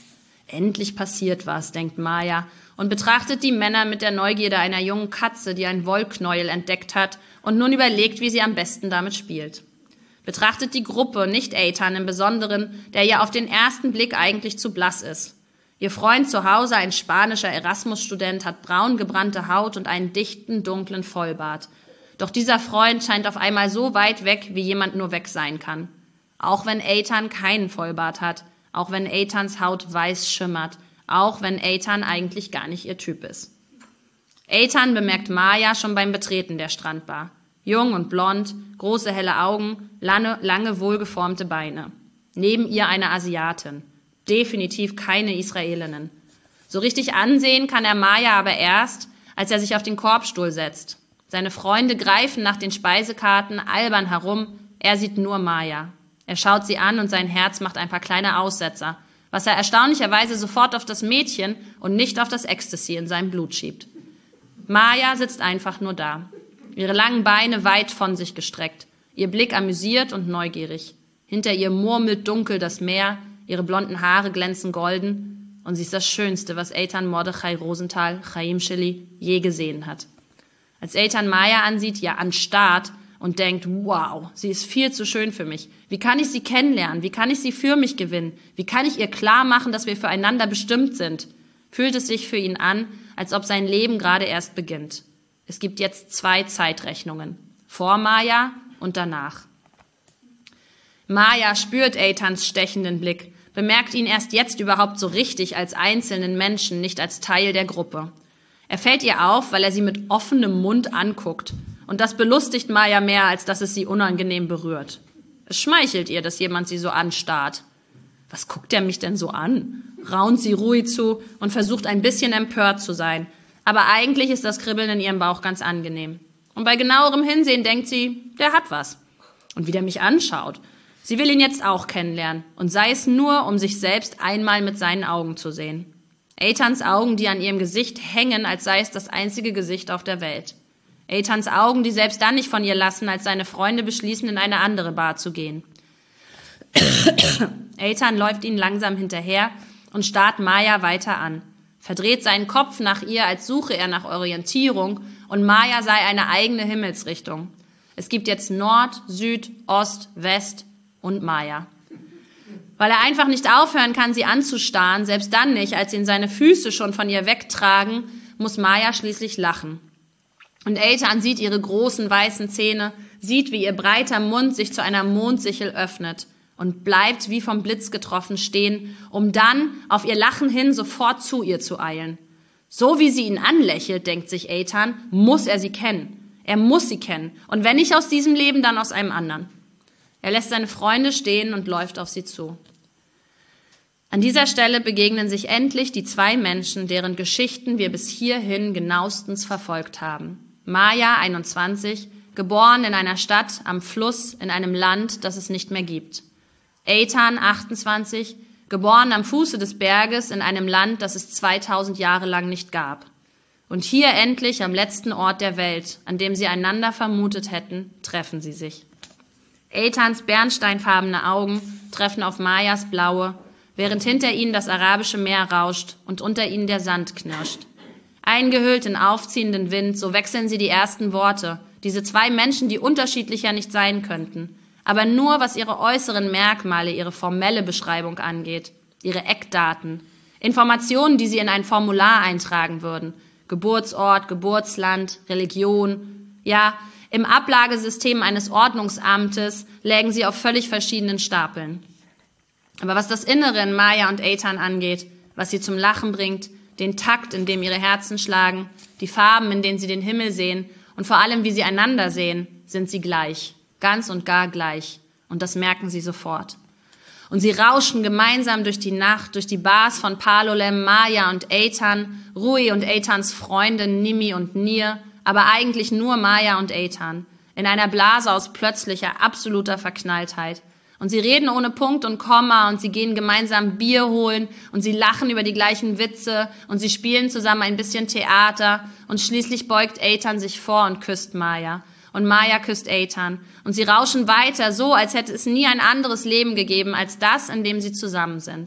Endlich passiert was, denkt Maya und betrachtet die Männer mit der Neugierde einer jungen Katze, die ein Wollknäuel entdeckt hat und nun überlegt, wie sie am besten damit spielt. Betrachtet die Gruppe, nicht Eitan im Besonderen, der ja auf den ersten Blick eigentlich zu blass ist. Ihr Freund zu Hause, ein spanischer Erasmus-Student, hat braun gebrannte Haut und einen dichten, dunklen Vollbart. Doch dieser Freund scheint auf einmal so weit weg, wie jemand nur weg sein kann. Auch wenn Eitan keinen Vollbart hat, auch wenn Eitans Haut weiß schimmert, auch wenn Eitan eigentlich gar nicht ihr Typ ist. Eitan bemerkt Maya schon beim Betreten der Strandbar. Jung und blond, große helle Augen, lange, lange wohlgeformte Beine. Neben ihr eine Asiatin. Definitiv keine Israelinnen. So richtig ansehen kann er Maya aber erst, als er sich auf den Korbstuhl setzt. Seine Freunde greifen nach den Speisekarten, albern herum. Er sieht nur Maya. Er schaut sie an und sein Herz macht ein paar kleine Aussetzer, was er erstaunlicherweise sofort auf das Mädchen und nicht auf das Ecstasy in seinem Blut schiebt. Maya sitzt einfach nur da. Ihre langen Beine weit von sich gestreckt, ihr Blick amüsiert und neugierig. Hinter ihr murmelt dunkel das Meer, ihre blonden Haare glänzen golden und sie ist das Schönste, was Eitan Mordechai Rosenthal, Chaim Shilly, je gesehen hat. Als Eitan Maya ansieht, ja anstarrt und denkt, wow, sie ist viel zu schön für mich. Wie kann ich sie kennenlernen? Wie kann ich sie für mich gewinnen? Wie kann ich ihr klar machen, dass wir füreinander bestimmt sind? Fühlt es sich für ihn an, als ob sein Leben gerade erst beginnt. Es gibt jetzt zwei Zeitrechnungen, vor Maya und danach. Maya spürt Eitans stechenden Blick, bemerkt ihn erst jetzt überhaupt so richtig als einzelnen Menschen, nicht als Teil der Gruppe. Er fällt ihr auf, weil er sie mit offenem Mund anguckt. Und das belustigt Maya mehr, als dass es sie unangenehm berührt. Es schmeichelt ihr, dass jemand sie so anstarrt. Was guckt er mich denn so an? Raunt sie ruhig zu und versucht ein bisschen empört zu sein. Aber eigentlich ist das Kribbeln in ihrem Bauch ganz angenehm. Und bei genauerem Hinsehen denkt sie, der hat was. Und wie der mich anschaut. Sie will ihn jetzt auch kennenlernen. Und sei es nur, um sich selbst einmal mit seinen Augen zu sehen. Eitans Augen, die an ihrem Gesicht hängen, als sei es das einzige Gesicht auf der Welt. Eitans Augen, die selbst dann nicht von ihr lassen, als seine Freunde beschließen, in eine andere Bar zu gehen. Eitan läuft ihnen langsam hinterher und starrt Maya weiter an. Verdreht seinen Kopf nach ihr, als suche er nach Orientierung und Maya sei eine eigene Himmelsrichtung. Es gibt jetzt Nord, Süd, Ost, West und Maya. Weil er einfach nicht aufhören kann, sie anzustarren, selbst dann nicht, als ihn seine Füße schon von ihr wegtragen, muss Maya schließlich lachen. Und Eitan sieht ihre großen weißen Zähne, sieht, wie ihr breiter Mund sich zu einer Mondsichel öffnet und bleibt wie vom Blitz getroffen stehen, um dann auf ihr Lachen hin sofort zu ihr zu eilen. So wie sie ihn anlächelt, denkt sich Eitan, muss er sie kennen. Er muss sie kennen. Und wenn nicht aus diesem Leben, dann aus einem anderen. Er lässt seine Freunde stehen und läuft auf sie zu. An dieser Stelle begegnen sich endlich die zwei Menschen, deren Geschichten wir bis hierhin genauestens verfolgt haben. Maya, einundzwanzig, geboren in einer Stadt am Fluss in einem Land, das es nicht mehr gibt. Eitan, achtundzwanzig, geboren am Fuße des Berges in einem Land, das es zweitausend Jahre lang nicht gab. Und hier endlich am letzten Ort der Welt, an dem sie einander vermutet hätten, treffen sie sich. Eitans bernsteinfarbene Augen treffen auf Mayas blaue, während hinter ihnen das arabische Meer rauscht und unter ihnen der Sand knirscht. Eingehüllt in aufziehenden Wind, so wechseln sie die ersten Worte, diese zwei Menschen, die unterschiedlicher nicht sein könnten, aber nur was ihre äußeren Merkmale, ihre formelle Beschreibung angeht, ihre Eckdaten, Informationen, die sie in ein Formular eintragen würden, Geburtsort, Geburtsland, Religion, ja, im Ablagesystem eines Ordnungsamtes lägen sie auf völlig verschiedenen Stapeln. Aber was das Innere in Maya und Eitan angeht, was sie zum Lachen bringt, den Takt, in dem ihre Herzen schlagen, die Farben, in denen sie den Himmel sehen und vor allem, wie sie einander sehen, sind sie gleich, ganz und gar gleich. Und das merken sie sofort. Und sie rauschen gemeinsam durch die Nacht, durch die Bars von Palolem, Maya und Eitan, Rui und Eitans Freunde Nimi und Nir, aber eigentlich nur Maya und Eitan, in einer Blase aus plötzlicher, absoluter Verknalltheit. Und sie reden ohne Punkt und Komma und sie gehen gemeinsam Bier holen und sie lachen über die gleichen Witze und sie spielen zusammen ein bisschen Theater und schließlich beugt Eitan sich vor und küsst Maya. Und Maya küsst Eitan. Und sie rauschen weiter, so als hätte es nie ein anderes Leben gegeben als das, in dem sie zusammen sind.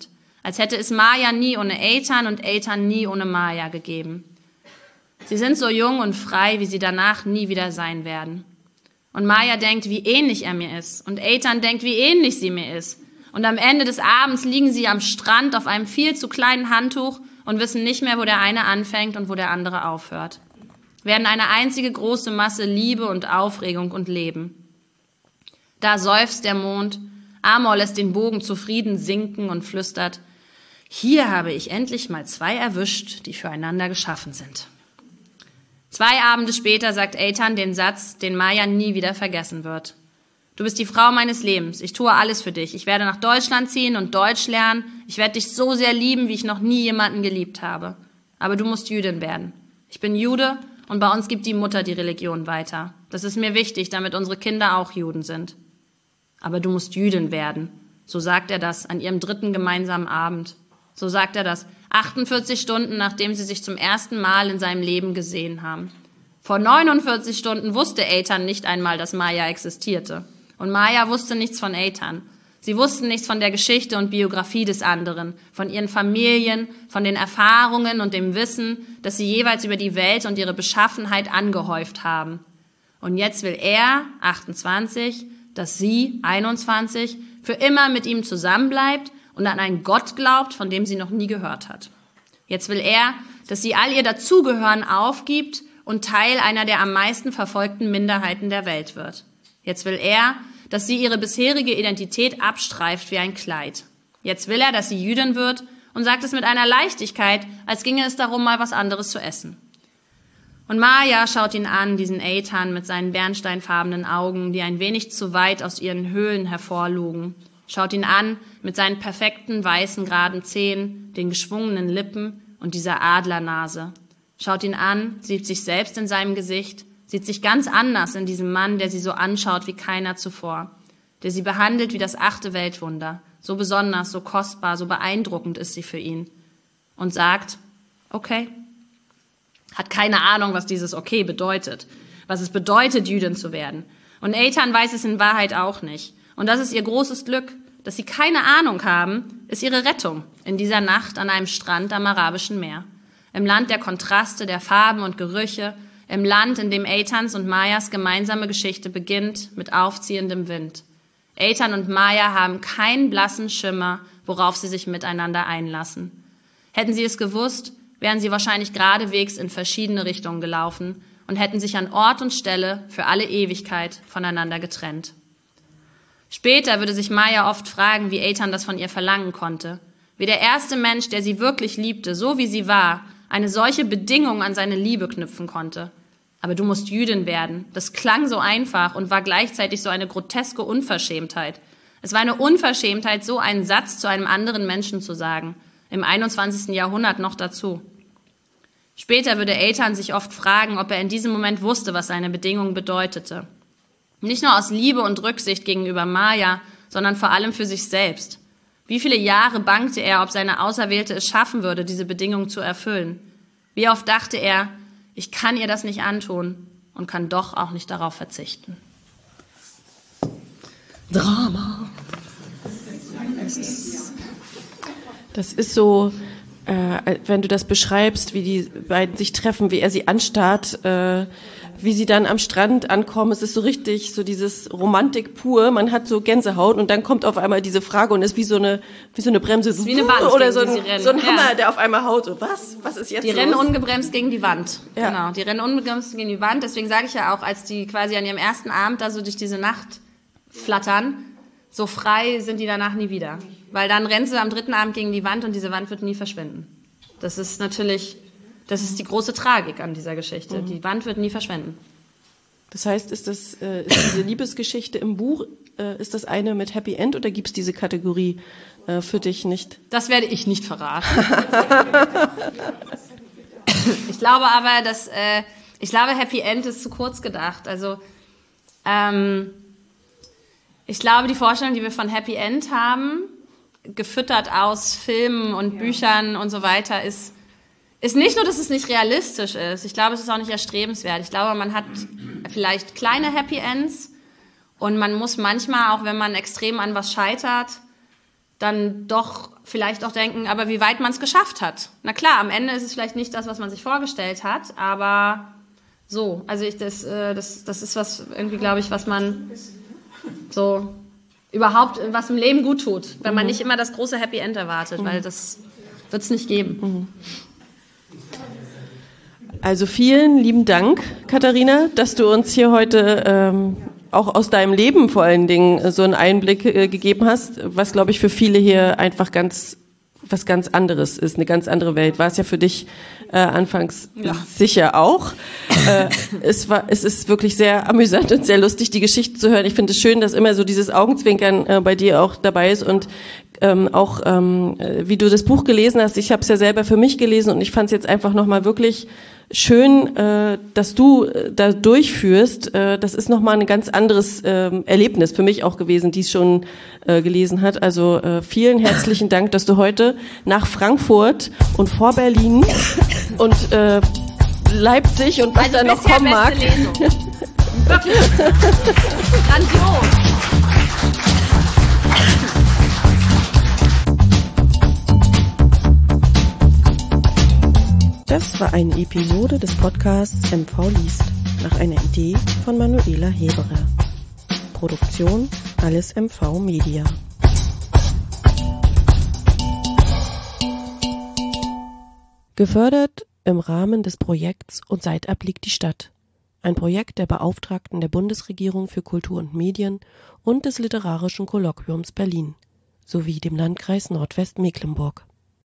Als hätte es Maya nie ohne Eitan und Eitan nie ohne Maya gegeben. Sie sind so jung und frei, wie sie danach nie wieder sein werden. Und Maya denkt, wie ähnlich er mir ist. Und Eitan denkt, wie ähnlich sie mir ist. Und am Ende des Abends liegen sie am Strand auf einem viel zu kleinen Handtuch und wissen nicht mehr, wo der eine anfängt und wo der andere aufhört. Werden eine einzige große Masse Liebe und Aufregung und Leben. Da seufzt der Mond, Amor lässt den Bogen zufrieden sinken und flüstert, hier habe ich endlich mal zwei erwischt, die füreinander geschaffen sind. Zwei Abende später sagt Eitan den Satz, den Maya nie wieder vergessen wird. Du bist die Frau meines Lebens, ich tue alles für dich. Ich werde nach Deutschland ziehen und Deutsch lernen. Ich werde dich so sehr lieben, wie ich noch nie jemanden geliebt habe. Aber du musst Jüdin werden. Ich bin Jude und bei uns gibt die Mutter die Religion weiter. Das ist mir wichtig, damit unsere Kinder auch Juden sind. Aber du musst Jüdin werden. So sagt er das an ihrem dritten gemeinsamen Abend. So sagt er das, achtundvierzig Stunden, nachdem sie sich zum ersten Mal in seinem Leben gesehen haben. Vor neunundvierzig Stunden wusste Eitan nicht einmal, dass Maya existierte. Und Maya wusste nichts von Eitan. Sie wussten nichts von der Geschichte und Biografie des anderen, von ihren Familien, von den Erfahrungen und dem Wissen, das sie jeweils über die Welt und ihre Beschaffenheit angehäuft haben. Und jetzt will er, achtundzwanzig, dass sie, einundzwanzig, für immer mit ihm zusammenbleibt und an einen Gott glaubt, von dem sie noch nie gehört hat. Jetzt will er, dass sie all ihr Dazugehören aufgibt und Teil einer der am meisten verfolgten Minderheiten der Welt wird. Jetzt will er, dass sie ihre bisherige Identität abstreift wie ein Kleid. Jetzt will er, dass sie Jüdin wird und sagt es mit einer Leichtigkeit, als ginge es darum, mal was anderes zu essen. Und Maya schaut ihn an, diesen Eitan mit seinen bernsteinfarbenen Augen, die ein wenig zu weit aus ihren Höhlen hervorlugen. Schaut ihn an mit seinen perfekten, weißen, geraden Zähnen, den geschwungenen Lippen und dieser Adlernase. Schaut ihn an, sieht sich selbst in seinem Gesicht, sieht sich ganz anders in diesem Mann, der sie so anschaut wie keiner zuvor, der sie behandelt wie das achte Weltwunder. So besonders, so kostbar, so beeindruckend ist sie für ihn. Und sagt, okay. Hat keine Ahnung, was dieses Okay bedeutet, was es bedeutet, Jüdin zu werden. Und Eitan weiß es in Wahrheit auch nicht. Und das ist ihr großes Glück, dass sie keine Ahnung haben, ist ihre Rettung in dieser Nacht an einem Strand am Arabischen Meer. Im Land der Kontraste, der Farben und Gerüche, im Land, in dem Eitans und Mayas gemeinsame Geschichte beginnt mit aufziehendem Wind. Eitan und Maya haben keinen blassen Schimmer, worauf sie sich miteinander einlassen. Hätten sie es gewusst, wären sie wahrscheinlich geradewegs in verschiedene Richtungen gelaufen und hätten sich an Ort und Stelle für alle Ewigkeit voneinander getrennt. Später würde sich Maya oft fragen, wie Eitan das von ihr verlangen konnte. Wie der erste Mensch, der sie wirklich liebte, so wie sie war, eine solche Bedingung an seine Liebe knüpfen konnte. Aber du musst Jüdin werden. Das klang so einfach und war gleichzeitig so eine groteske Unverschämtheit. Es war eine Unverschämtheit, so einen Satz zu einem anderen Menschen zu sagen. Im einundzwanzigsten Jahrhundert noch dazu. Später würde Eitan sich oft fragen, ob er in diesem Moment wusste, was seine Bedingung bedeutete. Nicht nur aus Liebe und Rücksicht gegenüber Maya, sondern vor allem für sich selbst. Wie viele Jahre bangte er, ob seine Auserwählte es schaffen würde, diese Bedingung zu erfüllen? Wie oft dachte er, ich kann ihr das nicht antun und kann doch auch nicht darauf verzichten. Drama. Das ist so, äh, wenn du das beschreibst, wie die beiden sich treffen, wie er sie anstarrt, äh, wie sie dann am Strand ankommen. Es ist so richtig, so dieses Romantik pur. Man hat so Gänsehaut und dann kommt auf einmal diese Frage und ist wie so eine, wie so eine Bremse. So, wie eine Wand, oder so ein, so ein Hammer, ja. Der auf einmal haut. So, was? Was ist jetzt Die los? rennen ungebremst gegen die Wand. Ja. Genau, die rennen ungebremst gegen die Wand. Deswegen sage ich ja auch, als die quasi an ihrem ersten Abend da so durch diese Nacht flattern, so frei sind die danach nie wieder. Weil dann rennen sie am dritten Abend gegen die Wand und diese Wand wird nie verschwinden. Das ist natürlich, das ist die große Tragik an dieser Geschichte. Mhm. Die Wand wird nie verschwinden. Das heißt, ist das äh, ist diese Liebesgeschichte im Buch, äh, ist das eine mit Happy End oder gibt es diese Kategorie äh, für dich nicht? Das werde ich nicht verraten. Ich glaube aber, dass äh, ich glaube, Happy End ist zu kurz gedacht. Also ähm, ich glaube, die Vorstellung, die wir von Happy End haben, gefüttert aus Filmen und ja. Büchern und so weiter, ist ist nicht nur, dass es nicht realistisch ist. Ich glaube, es ist auch nicht erstrebenswert. Ich glaube, man hat vielleicht kleine Happy Ends und man muss manchmal, auch wenn man extrem an was scheitert, dann doch vielleicht auch denken, aber wie weit man es geschafft hat. Na klar, am Ende ist es vielleicht nicht das, was man sich vorgestellt hat, aber so, also ich, das, äh, das, das ist was irgendwie, glaube ich, was man so überhaupt, was im Leben gut tut, wenn mhm. man nicht immer das große Happy End erwartet, mhm. weil das wird es nicht geben. Mhm. Also vielen lieben Dank, Katharina, dass du uns hier heute ähm, auch aus deinem Leben vor allen Dingen so einen Einblick äh, gegeben hast, was, glaube ich, für viele hier einfach ganz was ganz anderes ist, eine ganz andere Welt. War es ja für dich äh, anfangs ja. sicher auch. Äh, es war, es ist wirklich sehr amüsant und sehr lustig, die Geschichte zu hören. Ich finde es schön, dass immer so dieses Augenzwinkern äh, bei dir auch dabei ist und ähm, auch ähm, wie du das Buch gelesen hast. Ich habe es ja selber für mich gelesen und ich fand es jetzt einfach nochmal wirklich schön, äh, dass du äh, da durchführst. Äh, das ist nochmal ein ganz anderes äh, Erlebnis für mich auch gewesen, die es schon äh, gelesen hat. Also äh, vielen herzlichen Dank, dass du heute nach Frankfurt und vor Berlin und äh, Leipzig und was also da noch kommen mag. Wirklich grandios. Das war eine Episode des Podcasts M V liest, nach einer Idee von Manuela Heberer. Produktion Alles M V Media. Gefördert im Rahmen des Projekts Und Seitab liegt die Stadt. Ein Projekt der Beauftragten der Bundesregierung für Kultur und Medien und des Literarischen Kolloquiums Berlin sowie dem Landkreis Nordwestmecklenburg.